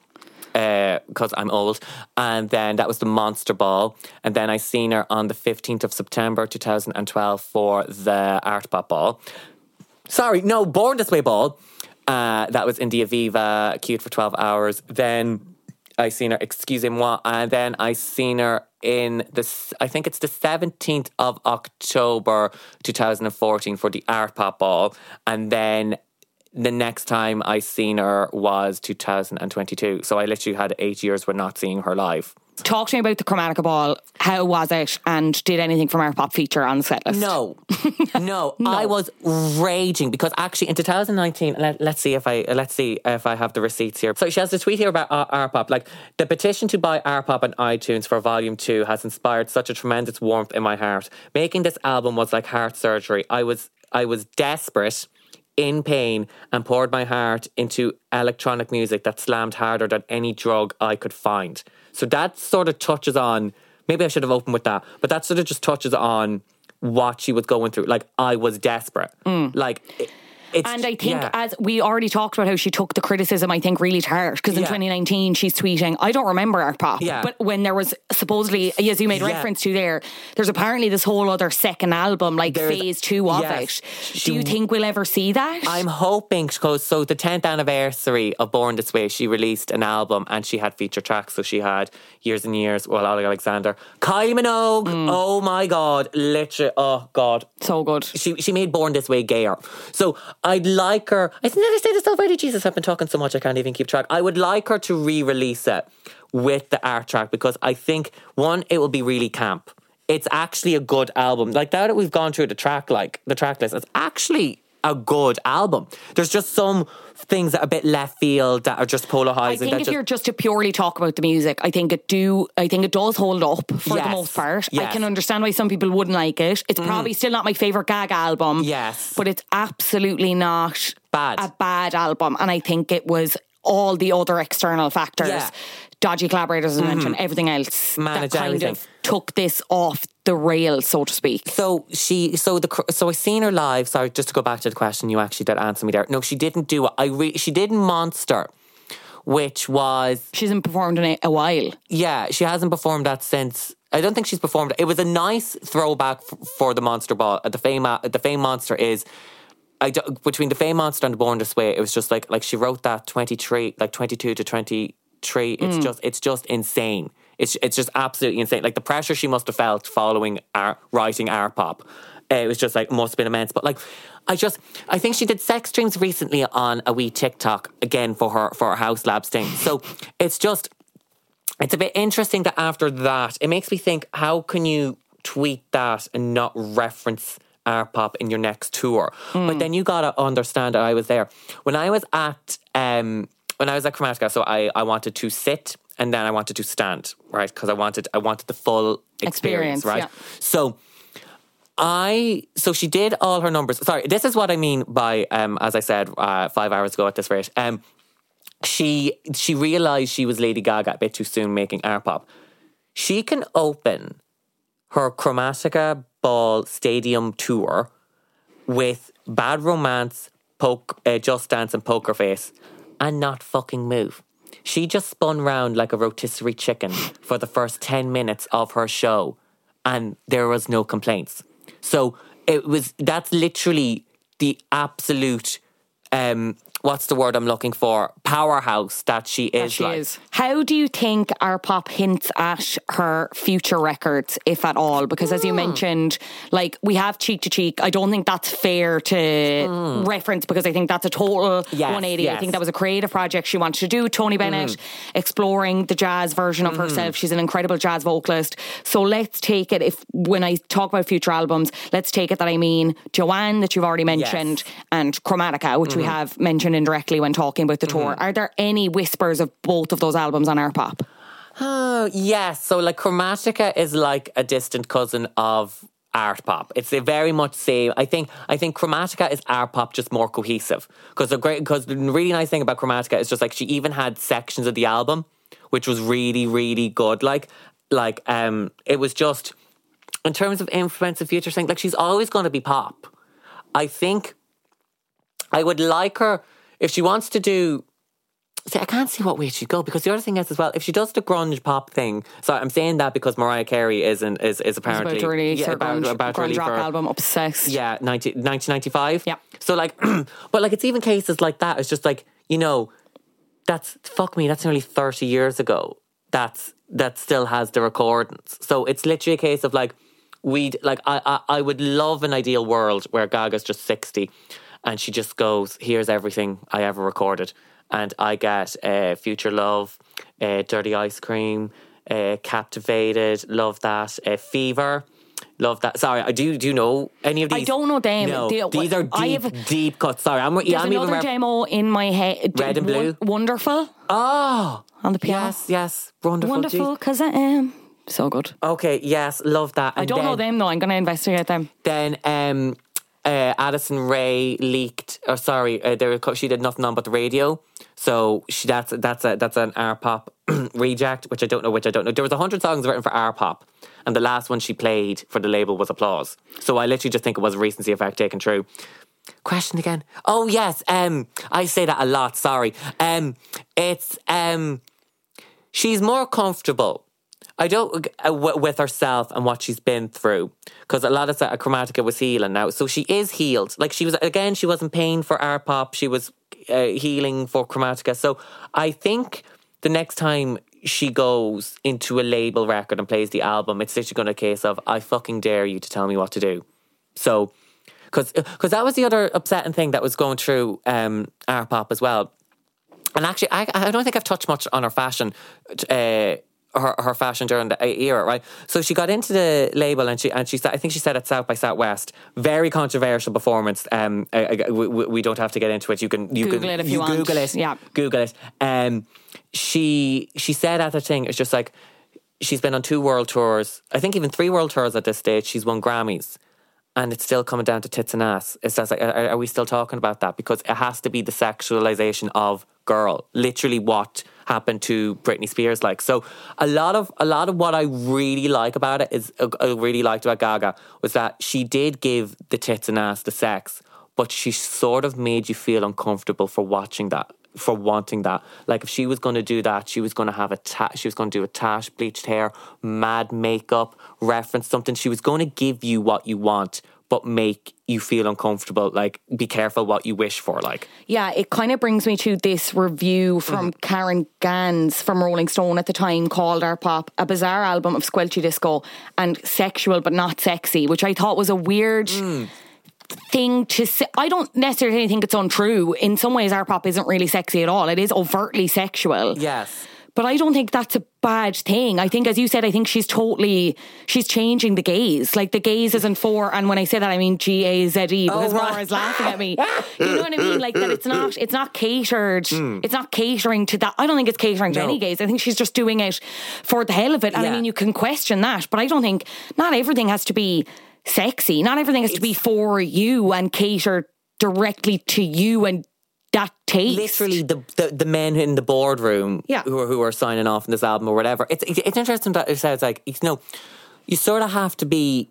because uh, I'm old, and then that was the Monster Ball, and then I seen her on the fifteenth of September two thousand twelve for the Art Pop Ball. Sorry, no, Born This Way Ball. Uh, that was in the Aviva, queued for twelve hours. Then I seen her, excusez-moi, and then I seen her in the, I think it's the seventeenth of October two thousand fourteen for the Art Pop Ball. And then the next time I seen her was two thousand twenty-two. So I literally had eight years with not seeing her live. Talk to me about the Chromatica Ball. How was it? And did anything from Art Pop feature on the set list? No. no. No. I was raging because actually in two thousand nineteen, let, let's see if I let's see if I have the receipts here. So she has a tweet here about Art Pop. Like, the petition to buy Art Pop on iTunes for Volume two has inspired such a tremendous warmth in my heart. Making this album was like heart surgery. I was I was desperate, in pain, and poured my heart into electronic music that slammed harder than any drug I could find. So that sort of touches on, maybe I should have opened with that, but that sort of just touches on what she was going through. Like, I was desperate. Mm. Like, it, it's... And I think, yeah. as we already talked about how she took the criticism, I think, really to heart. Because in Yeah. twenty nineteen, she's tweeting, I don't remember Art Pop. Yeah. But when there was supposedly, as you made Yeah. reference to there, there's apparently this whole other second album, like There's- phase two of yes. it. Do you think we'll ever see that? I'm hoping, because so the tenth anniversary of Born This Way, she released an album and she had feature tracks. So she had Years and Years, well, Ollie Alexander, Kylie Minogue. Mm. Oh my God, literally, oh God. So good. She she made Born This Way gayer. So I'd like her, I did I say this already? Jesus, I've been talking so much I can't even keep track. I would like her to re-release it with the art track, because I think, one, it will be really camp. It's actually a good album. Like, now that we've gone through the track, like the track list, it's actually a good album. There's just some things that are a bit left field that are just polar I highs. think and if that you're just, just to purely talk about the music, I think it do. I think it does hold up for Yes. the most part. I Yes. can understand why some people wouldn't like it. It's probably still not my favourite Gaga album. Yes. But it's absolutely not Bad. a bad album. And I think it was all the other external factors, Yeah. dodgy collaborators, as I mentioned, everything else Manage that kind everything. of took this off the rails, so to speak. So she, so the, so I seen her live. Sorry, just to go back to the question you actually did answer me there. No, she didn't do it. I re, she did Monster, which was She hasn't performed in a, a while. yeah. She hasn't performed that since. I don't think she's performed. It was a nice throwback f- for the Monster Ball. The Fame, the Fame Monster is. I do, between the Fame Monster and the Born This Way, it was just like like she wrote that twenty-three, like twenty-two to twenty. tree. It's Mm. just it's just insane. It's it's just absolutely insane. Like the pressure she must have felt following our, writing Art Pop. Uh, it was just like, must have been immense. But like, I just, I think she did sex streams recently on a wee TikTok again for her, for her House Labs thing. So it's just, it's a bit interesting that after that, it makes me think, how can you tweet that and not reference Art Pop in your next tour? Mm. But then you gotta understand that I was there. When I was at, um, when I was at Chromatica, so I, I wanted to sit and then I wanted to stand, right? Because I wanted, I wanted the full experience, Experience, right? yeah. So, I, so she did all her numbers. Sorry, this is what I mean by, um, as I said, uh, five hours ago at this rate. Um, she, she realised she was Lady Gaga a bit too soon making Art Pop. She can open her Chromatica Ball Stadium tour with Bad Romance, poke, uh, Just Dance and Poker Face and not fucking move. She just spun round like a rotisserie chicken for the first ten minutes of her show and there was no complaints. So it was, that's literally the absolute, um, what's the word I'm looking for? Powerhouse that she is. That she like. is. How do you think Art Pop hints at her future records, if at all? Because as you mentioned, like, we have Cheek to Cheek. I don't think that's fair to Mm. reference because I think that's a total Yes, one eighty. yes. I think that was a creative project she wanted to do. Tony Bennett exploring the jazz version of herself. She's an incredible jazz vocalist. So let's take it, if when I talk about future albums, let's take it that I mean Joanne, that you've already mentioned, and Chromatica, which we have mentioned indirectly when talking about the tour. Are there any whispers of both of those albums on Art Pop? Oh, yes. So, like, Chromatica is like a distant cousin of Art Pop. It's a very much same. I think. I think Chromatica is Art Pop, just more cohesive. Because the great, because the really nice thing about Chromatica is just like she even had sections of the album, which was really, really good. Like, like, um, it was just in terms of influence and future thing. Like, she's always going to be pop. I think I would like her if she wants to do. See, I can't see what way she'd go because the other thing is as well, if she does the grunge pop thing, so I'm saying that because Mariah Carey is an, is is apparently about to release her about, grunge, about to grunge release rock her, album, Obsessed. yeah, nineteen ninety-five. Yeah. So like, but like it's even cases like that. It's just like, you know, that's fuck me. That's nearly thirty years ago. That's that still has the recordings. So it's literally a case of like, we'd like I I, I would love an ideal world where Gaga's just sixty, and she just goes, here's everything I ever recorded. And I get uh, Future Love, uh, Dirty Ice Cream, uh, Captivated, love that. Uh, Fever, love that. Sorry, I do. Do you know any of these? I don't know them. No, They- these are I deep, have- deep cuts. Sorry, I'm. There's Yeah, I'm even. another rep- demo in my head. Red and Blue? Won- Wonderful oh, on the piano. yes, yes, wonderful. Wonderful, because I am. So good. Okay, yes, love that. I And don't then, know them though. I'm going to investigate them. Then um, uh, Addison Rae leaked. Or sorry, uh, there was- she did nothing on but the radio. So she that's that's a that's an Art Pop reject, which I don't know, which I don't know. There was a hundred songs written for Art Pop, and the last one she played for the label was Applause. So I literally just think it was a recency effect taken true. Question again? Oh yes, um, I say that a lot. Sorry, um, it's um, she's more comfortable. I don't uh, w- with herself and what she's been through, because a lot of that Chromatica was healing now, so she is healed. Like she was again, she wasn't paying for Art Pop, she was uh, healing for Chromatica. So I think the next time she goes into a label record and plays the album, it's literally going to be a case of I fucking dare you to tell me what to do. So, because because that was the other upsetting thing that was going through um, Art Pop as well. And actually, I I don't think I've touched much on her fashion. Uh, Her, her fashion during the era, right? So she got into the label and she and she said, I think she said at South by Southwest, very controversial performance. Um, I, I, we, we don't have to get into it. You can you Google can it if you, you want. Google it, Yeah, Google it. Um, she she said at the thing, it's just like she's been on two world tours. I think even three world tours at this stage. She's won Grammys. And it's still coming down to tits and ass. It's just like, are, are we still talking about that? Because it has to be the sexualization of girl. Literally what happened to Britney Spears. Like, so a lot of a lot of what I really like about it is, uh, I really liked about Gaga was that she did give the tits and ass the sex, but she sort of made you feel uncomfortable for watching that, for wanting that. Like if she was going to do that, she was going to have a ta- she was going to do a tash, bleached hair, mad makeup, reference something. She was going to give you what you want, but make you feel uncomfortable. Like, be careful what you wish for. Like, yeah, it kind of brings me to this review from mm. Karen Gans from Rolling Stone at the time called Art Pop a bizarre album of squelchy disco and sexual but not sexy, which I thought was a weird mm. thing to say. I don't necessarily think it's untrue. In some ways, Art Pop isn't really sexy at all. It is overtly sexual. Yes. But I don't think that's a bad thing. I think, as you said, I think she's totally, she's changing the gaze. Like, the gaze isn't for, and when I say that, I mean G A Z E, because oh, right. Maura's laughing at me. You know what I mean? Like, that it's not, it's not catered, mm. it's not catering to that. I don't think it's catering to no. any gaze. I think she's just doing it for the hell of it. And yeah. I mean, you can question that, but I don't think, not everything has to be sexy. Not everything has it's, to be for you and cater directly to you and that taste. Literally, the, the the men in the boardroom yeah. who are who are signing off in this album or whatever. It's it's interesting that it says, like, you know, you sort of have to be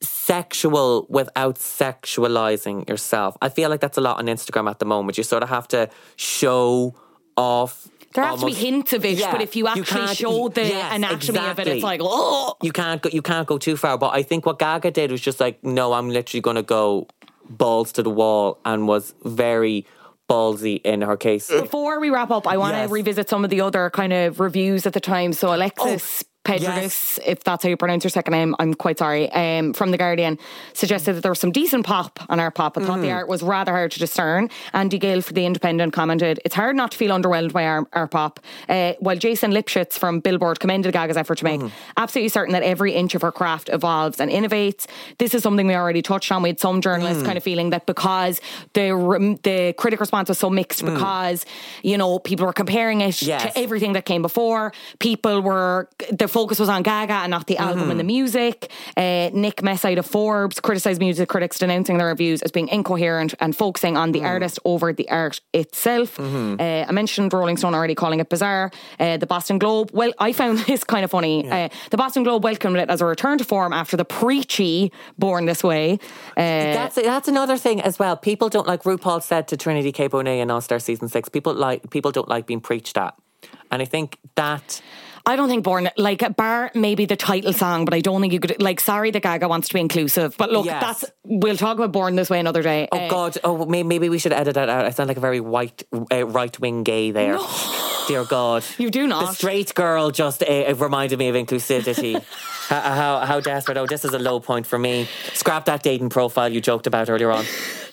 sexual without sexualizing yourself. I feel like that's a lot on Instagram at the moment. You sort of have to show off. There has to be hints of it, yeah, but if you actually you show the yes, anatomy exactly. of it, it's like, oh, you can't go, you can't go too far. But I think what Gaga did was just like, no, I'm literally going to go balls to the wall, and was very ballsy in her case. Before we wrap up, I want to yes. revisit some of the other kind of reviews at the time. So Alexis oh. Pedridis, yes. if that's how you pronounce your second name, I'm quite sorry, um, from The Guardian, suggested that there was some decent pop on Art Pop. I mm. thought the art was rather hard to discern. Andy Gill for The Independent commented, it's hard not to feel underwhelmed by Art, Art Pop. Uh, while Jason Lipschitz from Billboard commended Gaga's effort to make mm. absolutely certain that every inch of her craft evolves and innovates. This is something we already touched on. We had some journalists mm. kind of feeling that because the the critic response was so mixed, mm. because, you know, people were comparing it yes. to everything that came before. People were, the focus was on Gaga and not the album mm-hmm. and the music. Uh, Nick Messide of Forbes criticised music critics, denouncing their reviews as being incoherent and focusing on the mm. artist over the art itself. Mm-hmm. Uh, I mentioned Rolling Stone already calling it bizarre. Uh, the Boston Globe, well, I found this kind of funny. Yeah. Uh, the Boston Globe welcomed it as a return to form after the preachy Born This Way. Uh, that's that's another thing as well. People don't like, RuPaul said to Trinity K. Bonet in All Star Season six, people like people don't like being preached at. And I think that... I don't think Born, like, bar maybe the title song, but I don't think you could, like, sorry that Gaga wants to be inclusive, but look, yes. that's, we'll talk about Born This Way another day. Oh uh, God, oh maybe, maybe we should edit that out. I sound like a very white, uh, right-wing gay there. No. Dear God. You do not. The straight girl just uh, reminded me of inclusivity. how, how, how desperate. Oh, this is a low point for me. Scrap that dating profile you joked about earlier on.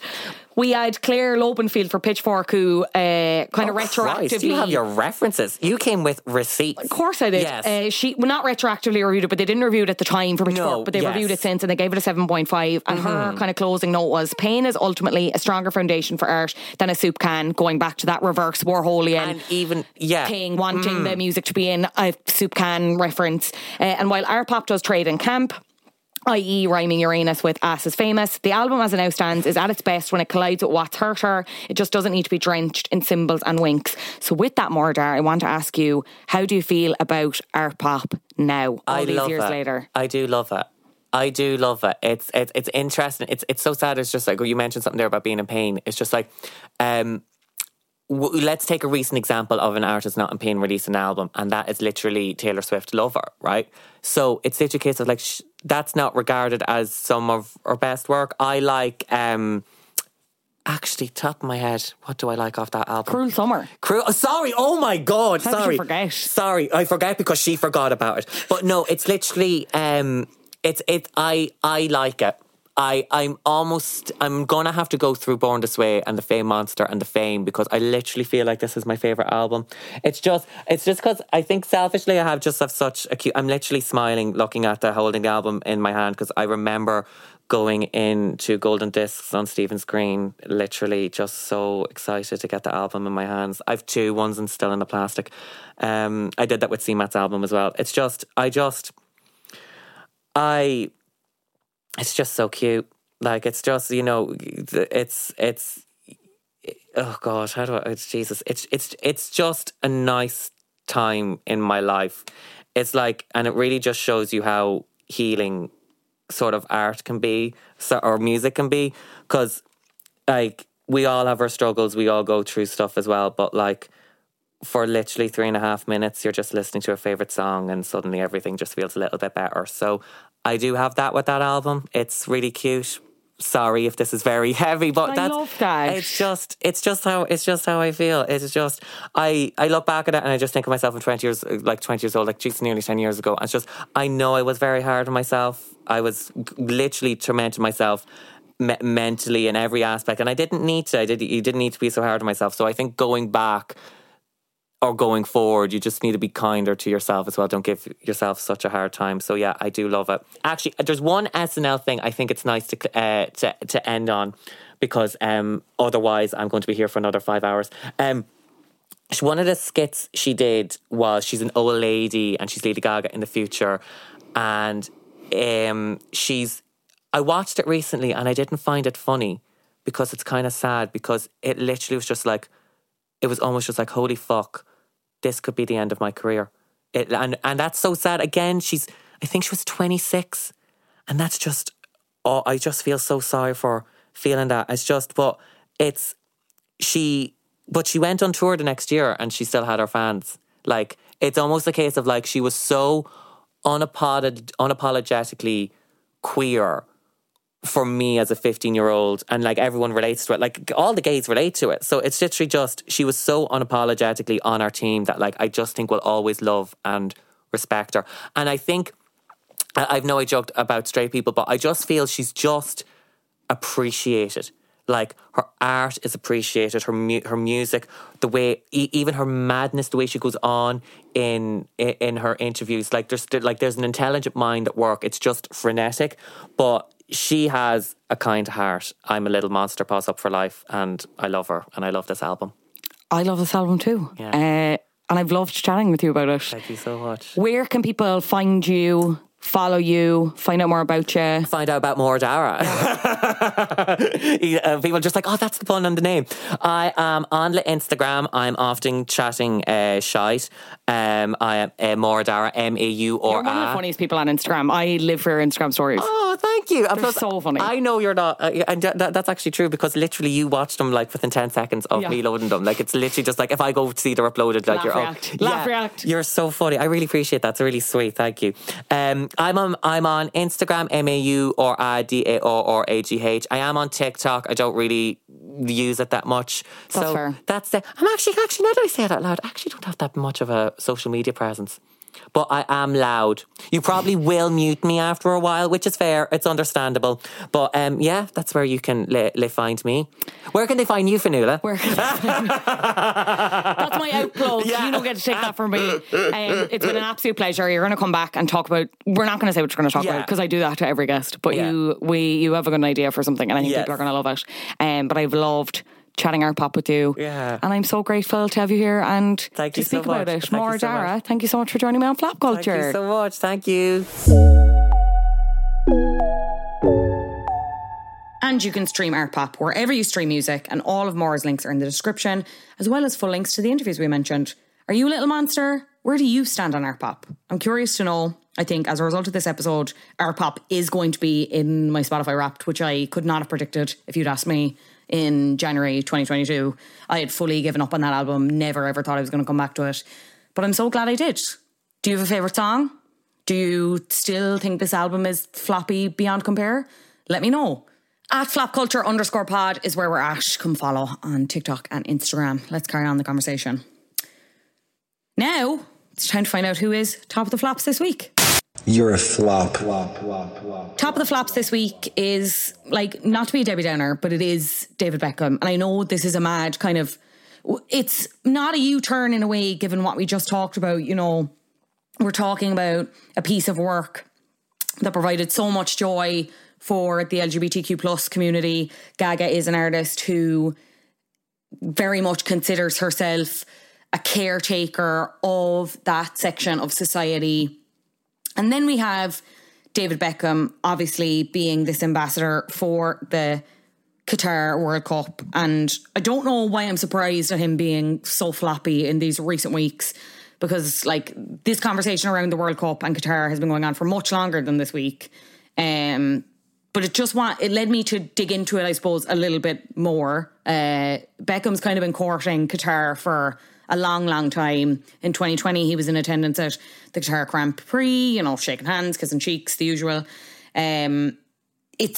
We had Claire Lobenfield for Pitchfork, who uh, kind oh, of retroactively... Christ, you have your references. You came with receipts. Of course I did. Yes. Uh, she well, not retroactively reviewed it, but they didn't review it at the time for Pitchfork, no, but they yes. reviewed it since, and they gave it a seven point five. And mm-hmm. her kind of closing note was, pain is ultimately a stronger foundation for art than a soup can, going back to that reverse Warholian and even yeah, thing, wanting mm. the music to be in a soup can reference. Uh, and while Art Pop does trade in camp, that is rhyming Uranus with Ass is Famous, the album as it now stands is at its best when it collides with what's hurt her. It just doesn't need to be drenched in symbols and winks. So with that, Mordar, I want to ask you, how do you feel about Art Pop now, all I these love years it. later? I do love it. I do love it. It's it's it's interesting. It's it's so sad. It's just like, well, you mentioned something there about being in pain. It's just like, um, w- let's take a recent example of an artist not in pain releasing an album, and that is literally Taylor Swift Lover, right? So it's literally a case of like, sh- that's not regarded as some of her best work. I like, um, actually, top of my head, what do I like off that album? Cruel Summer. Cruel, oh, sorry, oh my God, How sorry. How did you forget? Sorry, I forget because she forgot about it. But no, it's literally, um, it's, it, I, I like it. I, I'm almost, I'm going to have to go through Born This Way and The Fame Monster and The Fame, because I literally feel like this is my favourite album. It's just, it's just because I think selfishly I have just have such a cute, I'm literally smiling looking at the, holding the album in my hand, because I remember going into Golden Discs on Stephen's Green, literally just so excited to get the album in my hands. I've two, one's in, still in the plastic. Um, I did that with C Mat's album as well. It's just, I just, I... It's just so cute. Like, it's just, you know, it's, it's, oh God, how do I, it's Jesus. It's, it's, it's just a nice time in my life. It's like, and it really just shows you how healing sort of art can be, or music can be. Because, like, we all have our struggles. We all go through stuff as well. But, like, for literally three and a half minutes, you're just listening to a favourite song and suddenly everything just feels a little bit better. So I do have that with that album. It's really cute. sorry if this is very heavy, but I that's love that. It's just, it's just how, it's just how I feel. It's just, I, I look back at it and I just think of myself in twenty years, like twenty years old, like geez, nearly ten years ago. And it's just, I know I was very hard on myself. I was literally tormenting myself me- mentally in every aspect, and I didn't need to. I did. You didn't need to be so hard on myself. So I think going back or going forward, you just need to be kinder to yourself as well. Don't give yourself such a hard time. So yeah, I do love it. Actually, there's one S N L thing I think it's nice to uh, to to end on, because um, otherwise I'm going to be here for another five hours. Um, one of the skits she did was she's an old lady and she's Lady Gaga in the future, and um, she's. I watched it recently and I didn't find it funny because it's kind of sad, because it literally was just like, it was almost just like, holy fuck, this could be the end of my career. It, and, and that's so sad. Again, she's, I think she was twenty-six. And that's just, oh, I just feel so sorry for feeling that. It's just, but it's, she, but she went on tour the next year and she still had her fans. Like, it's almost a case of like, she was so unapolog- unapologetically queer for me as a fifteen-year-old, and like everyone relates to it. Like all the gays relate to it. So it's literally just, she was so unapologetically on our team that like I just think we'll always love and respect her. And I think, I know I joked about straight people, but I just feel she's just appreciated. Like her art is appreciated, her mu- her music, the way, e- even her madness, the way she goes on in in, in her interviews. Like there's like there's an intelligent mind at work. It's just frenetic, but she has a kind heart. I'm a Little Monster, Paws Up for Life, and I love her, and I love this album. I love this album too. Yeah. Uh, and I've loved chatting with you about it. Thank you so much. Where can people find you, follow you, find out more about you? Find out about more Dara. uh, people are just like, oh, that's the pun on the name. I am on the Instagram. I'm often chatting uh, shite. Um, I am uh, more Dara, M A U or You're one of the funniest people on Instagram. I live for your Instagram stories. Oh, thank you. They're plus, so funny. I know you're not, uh, and th- that's actually true, because literally you watch them like within ten seconds of yeah. me loading them. Like it's literally just like if I go to see they're uploaded, like Laugh you're react. oh, Laugh yeah, react. You're so funny. I really appreciate that. It's really sweet. Thank you. Um, I'm on I'm on Instagram, M A U or A D A O or A G H. I am on TikTok. I don't really use it that much. That's so fair. That's the. I'm actually actually now that I say it out loud, I actually don't have that much of a social media presence. But I am loud. You probably will mute me after a while, which is fair. It's understandable. But um, yeah, that's where you can li- li- find me. Where can they find you, Fionnuala? Where can they find me? That's my outplug. Yeah. You don't get to take that from me. Um, it's been an absolute pleasure. You're going to come back and talk about. We're not going to say what you're going to talk yeah. about, because I do that to every guest. But yeah. you, we, you have a good idea for something, and I think yes. people are going to love it. Um, but I've loved chatting art pop with you. Yeah. And I'm so grateful to have you here and thank to you speak so about much. it. More so Dara, much. Thank you so much for joining me on Flap Culture. Thank you so much. Thank you. And you can stream Art Pop wherever you stream music, and all of Maura's links are in the description, as well as full links to the interviews we mentioned. Are you a little monster? Where do you stand on Art Pop? I'm curious to know. I think as a result of this episode, Art Pop is going to be in my Spotify Wrapped, which I could not have predicted if you'd asked me in January twenty twenty-two. I had fully given up on that album, never ever thought I was going to come back to it. But I'm so glad I did. Do you have a favourite song? Do you still think this album is floppy beyond compare? Let me know. At flapculture underscore pod is where we're at. Come follow on TikTok and Instagram. Let's carry on the conversation. Now, it's time to find out who is top of the flops this week. You're a flop. Top of the flops this week is, like, not to be a Debbie Downer, but it is David Beckham. And I know this is a mad kind of, it's not a U-turn in a way, given what we just talked about. You know, we're talking about a piece of work that provided so much joy for the L G B T Q plus community. Gaga is an artist who very much considers herself a caretaker of that section of society. And then we have David Beckham, obviously being this ambassador for the Qatar World Cup. And I don't know why I'm surprised at him being so floppy in these recent weeks, because like this conversation around the World Cup and Qatar has been going on for much longer than this week. Um, but it just want, it led me to dig into it, I suppose, a little bit more. Uh, Beckham's kind of been courting Qatar for a long, long time. In twenty twenty, he was in attendance at the Qatar Grand Prix, you know, shaking hands, kissing cheeks, the usual. Um, it's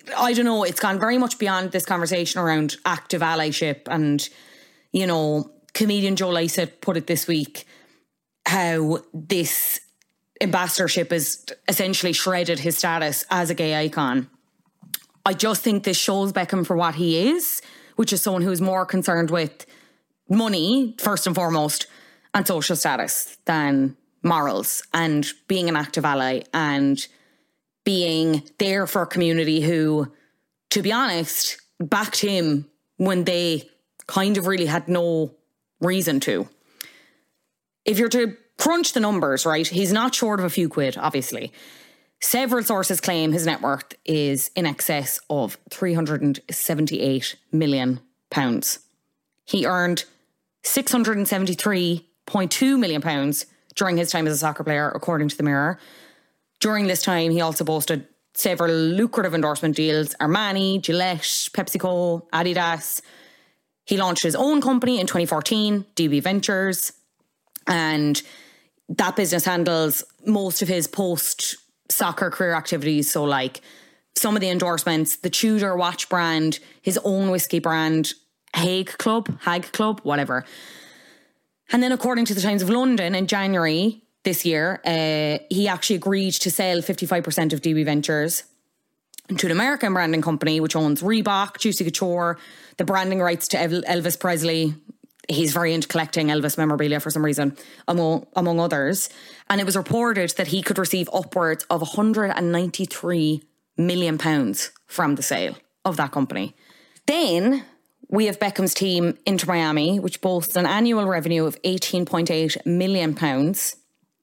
I don't know, it's gone very much beyond this conversation around active allyship. And, you know, comedian Joe Lycett put it this week, how this ambassadorship has essentially shredded his status as a gay icon. I just think this shows Beckham for what he is, which is someone who's more concerned with money, first and foremost, and social status than morals, and being an active ally and being there for a community who, to be honest, backed him when they kind of really had no reason to. If you're to crunch the numbers, right, he's not short of a few quid, obviously. Several sources claim his net worth is in excess of three hundred seventy-eight million pounds. He earned six hundred seventy-three point two million pounds during his time as a soccer player, according to the Mirror. During this time, he also boasted several lucrative endorsement deals: Armani, Gillette, PepsiCo, Adidas. He launched his own company in twenty fourteen, D B Ventures, and that business handles most of his post-soccer career activities. So like some of the endorsements, the Tudor watch brand, his own whiskey brand, Hague Club, Hague Club, whatever. And then according to the Times of London, in January this year, uh, he actually agreed to sell fifty-five percent of D B Ventures to an American branding company which owns Reebok, Juicy Couture, the branding rights to Elvis Presley. He's very into collecting Elvis memorabilia for some reason, among, among others. And it was reported that he could receive upwards of one hundred ninety-three million pounds from the sale of that company. Then we have Beckham's team, Inter Miami, which boasts an annual revenue of eighteen point eight million pounds.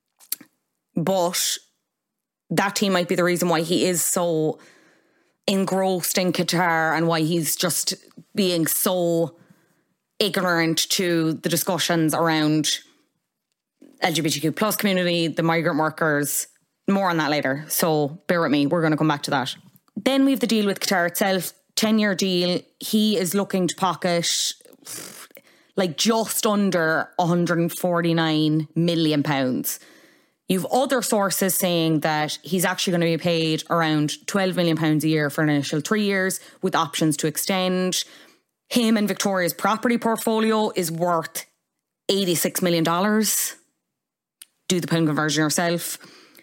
But that team might be the reason why he is so engrossed in Qatar and why he's just being so ignorant to the discussions around L G B T Q plus community, the migrant workers. More on that later. So bear with me. We're going to come back to that. Then we have the deal with Qatar itself. ten-year deal. He is looking to pocket like just under one hundred forty-nine million pounds. You've other sources saying that he's actually going to be paid around twelve million pounds a year for an initial three years with options to extend. Him and Victoria's property portfolio is worth eighty-six million dollars. Do the pound conversion yourself.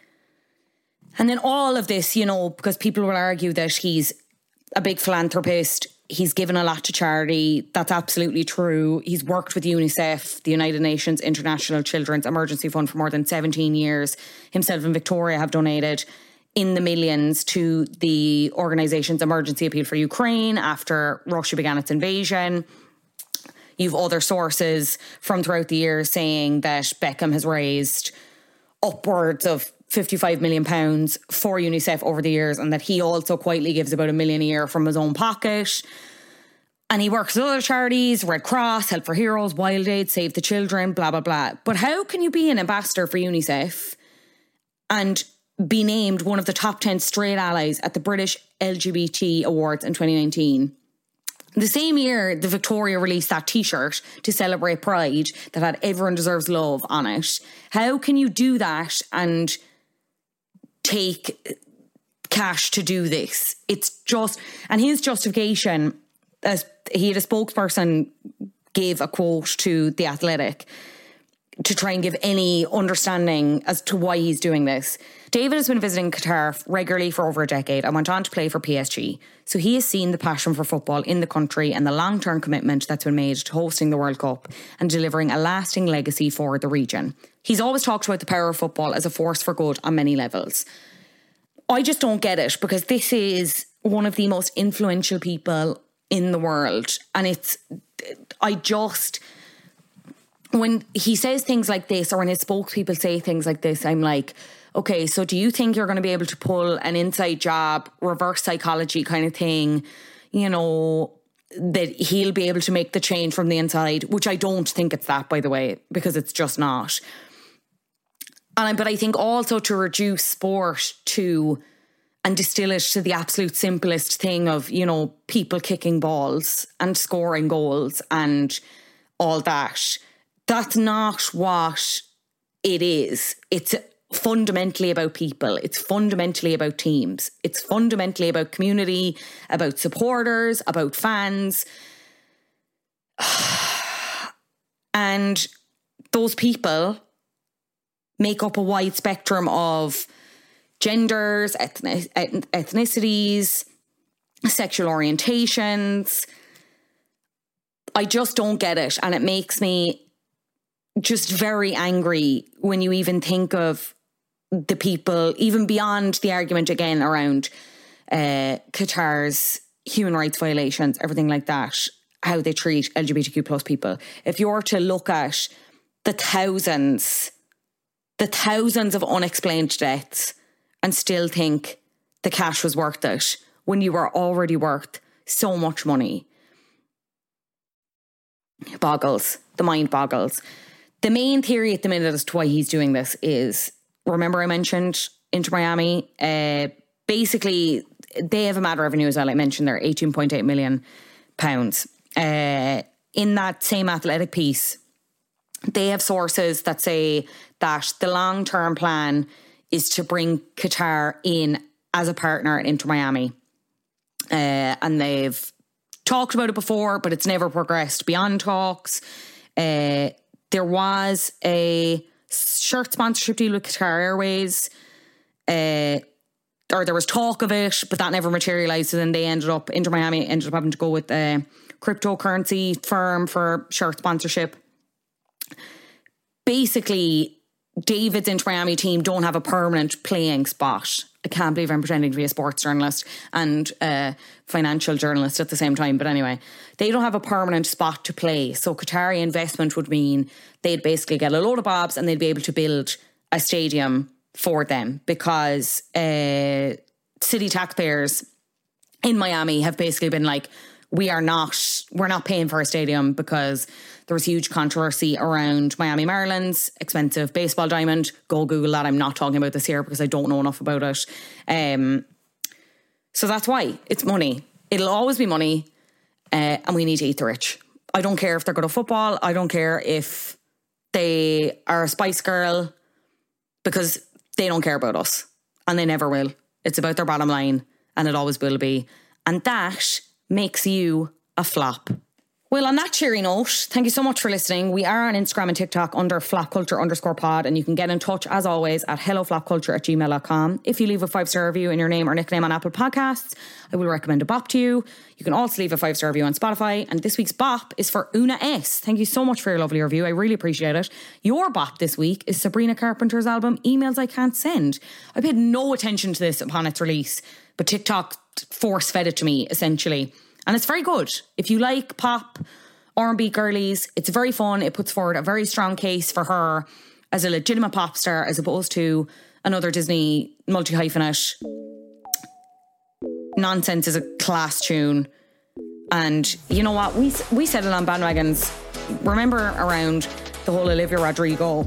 And then all of this, you know, because people will argue that he's a big philanthropist, he's given a lot to charity. That's absolutely true. He's worked with UNICEF, the United Nations International Children's Emergency Fund, for more than seventeen years. Himself and Victoria have donated in the millions to the organisation's emergency appeal for Ukraine after Russia began its invasion. You've other sources from throughout the year saying that Beckham has raised upwards of fifty-five million pounds for UNICEF over the years, and that he also quietly gives about a million a year from his own pocket. And he works with other charities, Red Cross, Help for Heroes, Wild Aid, Save the Children, blah, blah, blah. But how can you be an ambassador for UNICEF and be named one of the top ten straight allies at the British L G B T Awards in twenty nineteen? The same year, the Victoria released that T-shirt to celebrate Pride that had Everyone Deserves Love on it. How can you do that and take cash to do this? It's just... And his justification, as he had a spokesperson gave a quote to The Athletic to try and give any understanding as to why he's doing this. David has been visiting Qatar regularly for over a decade and went on to play for P S G. So he has seen the passion for football in the country and the long-term commitment that's been made to hosting the World Cup and delivering a lasting legacy for the region. He's always talked about the power of football as a force for good on many levels. I just don't get it, because this is one of the most influential people in the world. And it's, I just... When he says things like this, or when his spokespeople say things like this, I'm like, okay, so do you think you're going to be able to pull an inside job, reverse psychology kind of thing, you know, that he'll be able to make the change from the inside? Which I don't think it's that, by the way, because it's just not. And I, but I think also to reduce sport to, and distill it to the absolute simplest thing of, you know, people kicking balls and scoring goals and all that. That's not what it is. It's fundamentally about people. It's fundamentally about teams. It's fundamentally about community, about supporters, about fans. And those people make up a wide spectrum of genders, ethnic- ethnicities, sexual orientations. I just don't get it. And it makes me just very angry when you even think of the people, even beyond the argument again around uh, Qatar's human rights violations, everything like that, how they treat L G B T Q plus people. If you're to look at the thousands, the thousands of unexplained deaths and still think the cash was worth it when you were already worth so much money, boggles, the mind boggles. The main theory at the minute as to why he's doing this is, remember I mentioned Inter Miami? Uh, basically, they have a matter of revenue as well. I mentioned they're eighteen point eight million pounds. Uh, in that same athletic piece, they have sources that say that the long-term plan is to bring Qatar in as a partner at Inter Miami. Uh, and they've talked about it before, but it's never progressed beyond talks. Uh, there was a shirt sponsorship deal with Qatar Airways, uh, or there was talk of it, but that never materialised. And then they ended up, Inter Miami ended up having to go with a cryptocurrency firm for shirt sponsorship. Basically, David's Inter Miami team don't have a permanent playing spot. I can't believe I'm pretending to be a sports journalist and a financial journalist at the same time. But anyway, they don't have a permanent spot to play. So Qatari investment would mean they'd basically get a load of bobs and they'd be able to build a stadium for them, because uh, city taxpayers in Miami have basically been like, we are not, we're not paying for a stadium, because there was huge controversy around Miami Marlins expensive baseball diamond. Go Google that. I'm not talking about this here because I don't know enough about it. Um, so that's why. It's money. It'll always be money, uh, and we need to eat the rich. I don't care if they're good at football. I don't care if they are a Spice Girl, because they don't care about us, and they never will. It's about their bottom line, and it always will be. And that makes you a flop. Well, on that cheery note, thank you so much for listening. We are on Instagram and TikTok under flopculture underscore pod, and you can get in touch as always at helloflopculture at gmail dot com. If you leave a five-star review in your name or nickname on Apple Podcasts, I will recommend a bop to you. You can also leave a five-star review on Spotify, and this week's bop is for Una S. Thank you so much for your lovely review. I really appreciate it. Your bop this week is Sabrina Carpenter's album, Emails I Can't Send. I paid no attention to this upon its release, but TikTok force-fed it to me, essentially. And it's very good. If you like pop, R and B girlies, it's very fun. It puts forward a very strong case for her as a legitimate pop star, as opposed to another Disney multi-hyphenate. Nonsense is a class tune. And you know what? We we said it on Bandwagons. Remember around the whole Olivia Rodrigo.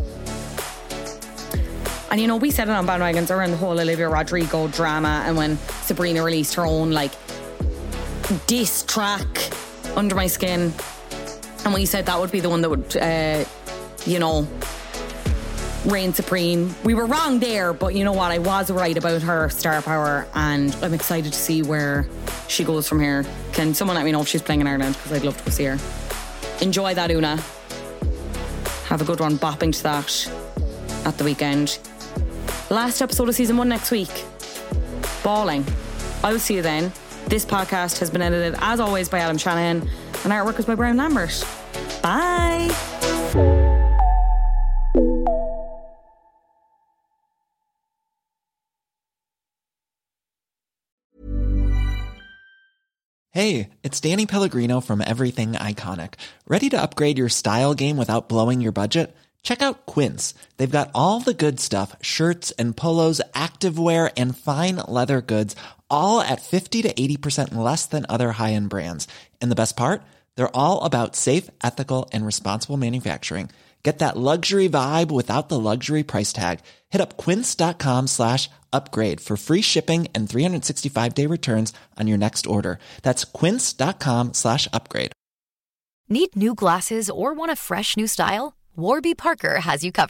And you know, we said it on Bandwagons around the whole Olivia Rodrigo drama, and when Sabrina released her own, like, diss track, Under My Skin, and we said that would be the one that would uh, you know, reign supreme. We were wrong there, but you know what, I was right about her star power, and I'm excited to see where she goes from here. Can someone let me know if she's playing in Ireland, because I'd love to go see her. Enjoy that, Una. Have a good one bopping to that at the weekend. Last episode of season one next week. Balling. I will see you then. This podcast has been edited, as always, by Adam Shanahan, and artwork is by Brian Lambert. Bye! Hey, it's Danny Pellegrino from Everything Iconic. Ready to upgrade your style game without blowing your budget? Check out Quince. They've got all the good stuff, shirts and polos, activewear, and fine leather goods, all at fifty to eighty percent less than other high-end brands. And the best part? They're all about safe, ethical, and responsible manufacturing. Get that luxury vibe without the luxury price tag. Hit up quince.com slash upgrade for free shipping and three sixty-five day returns on your next order. That's quince.com slash upgrade. Need new glasses or want a fresh new style? Warby Parker has you covered.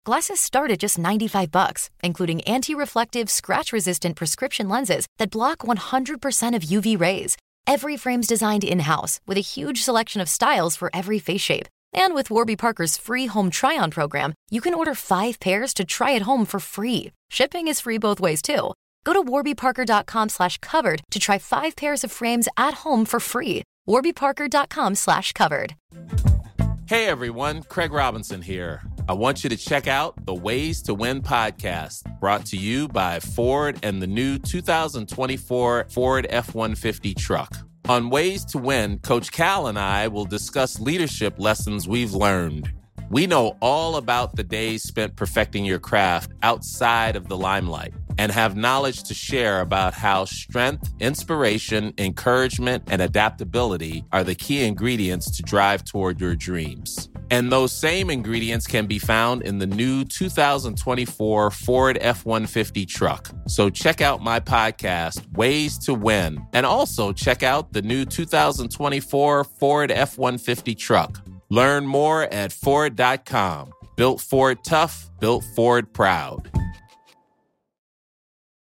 Glasses start at just ninety-five bucks, including anti-reflective, scratch-resistant prescription lenses that block one hundred percent of U V rays. Every frame's designed in-house with a huge selection of styles for every face shape. And with Warby Parker's free home try-on program, you can order five pairs to try at home for free. Shipping is free both ways, too. Go to warbyparker.com slash covered to try five pairs of frames at home for free. warbyparker.com slash covered. Hey, everyone. Craig Robinson here. I want you to check out the Ways to Win podcast, brought to you by Ford and the new two thousand twenty-four Ford F one fifty truck. On Ways to Win, Coach Cal and I will discuss leadership lessons we've learned. We know all about the days spent perfecting your craft outside of the limelight and have knowledge to share about how strength, inspiration, encouragement, and adaptability are the key ingredients to drive toward your dreams. And those same ingredients can be found in the new two thousand twenty-four Ford F one fifty truck. So check out my podcast, Ways to Win, and also check out the new two thousand twenty-four Ford F one fifty truck. Learn more at Ford dot com. Built Ford tough, built Ford proud.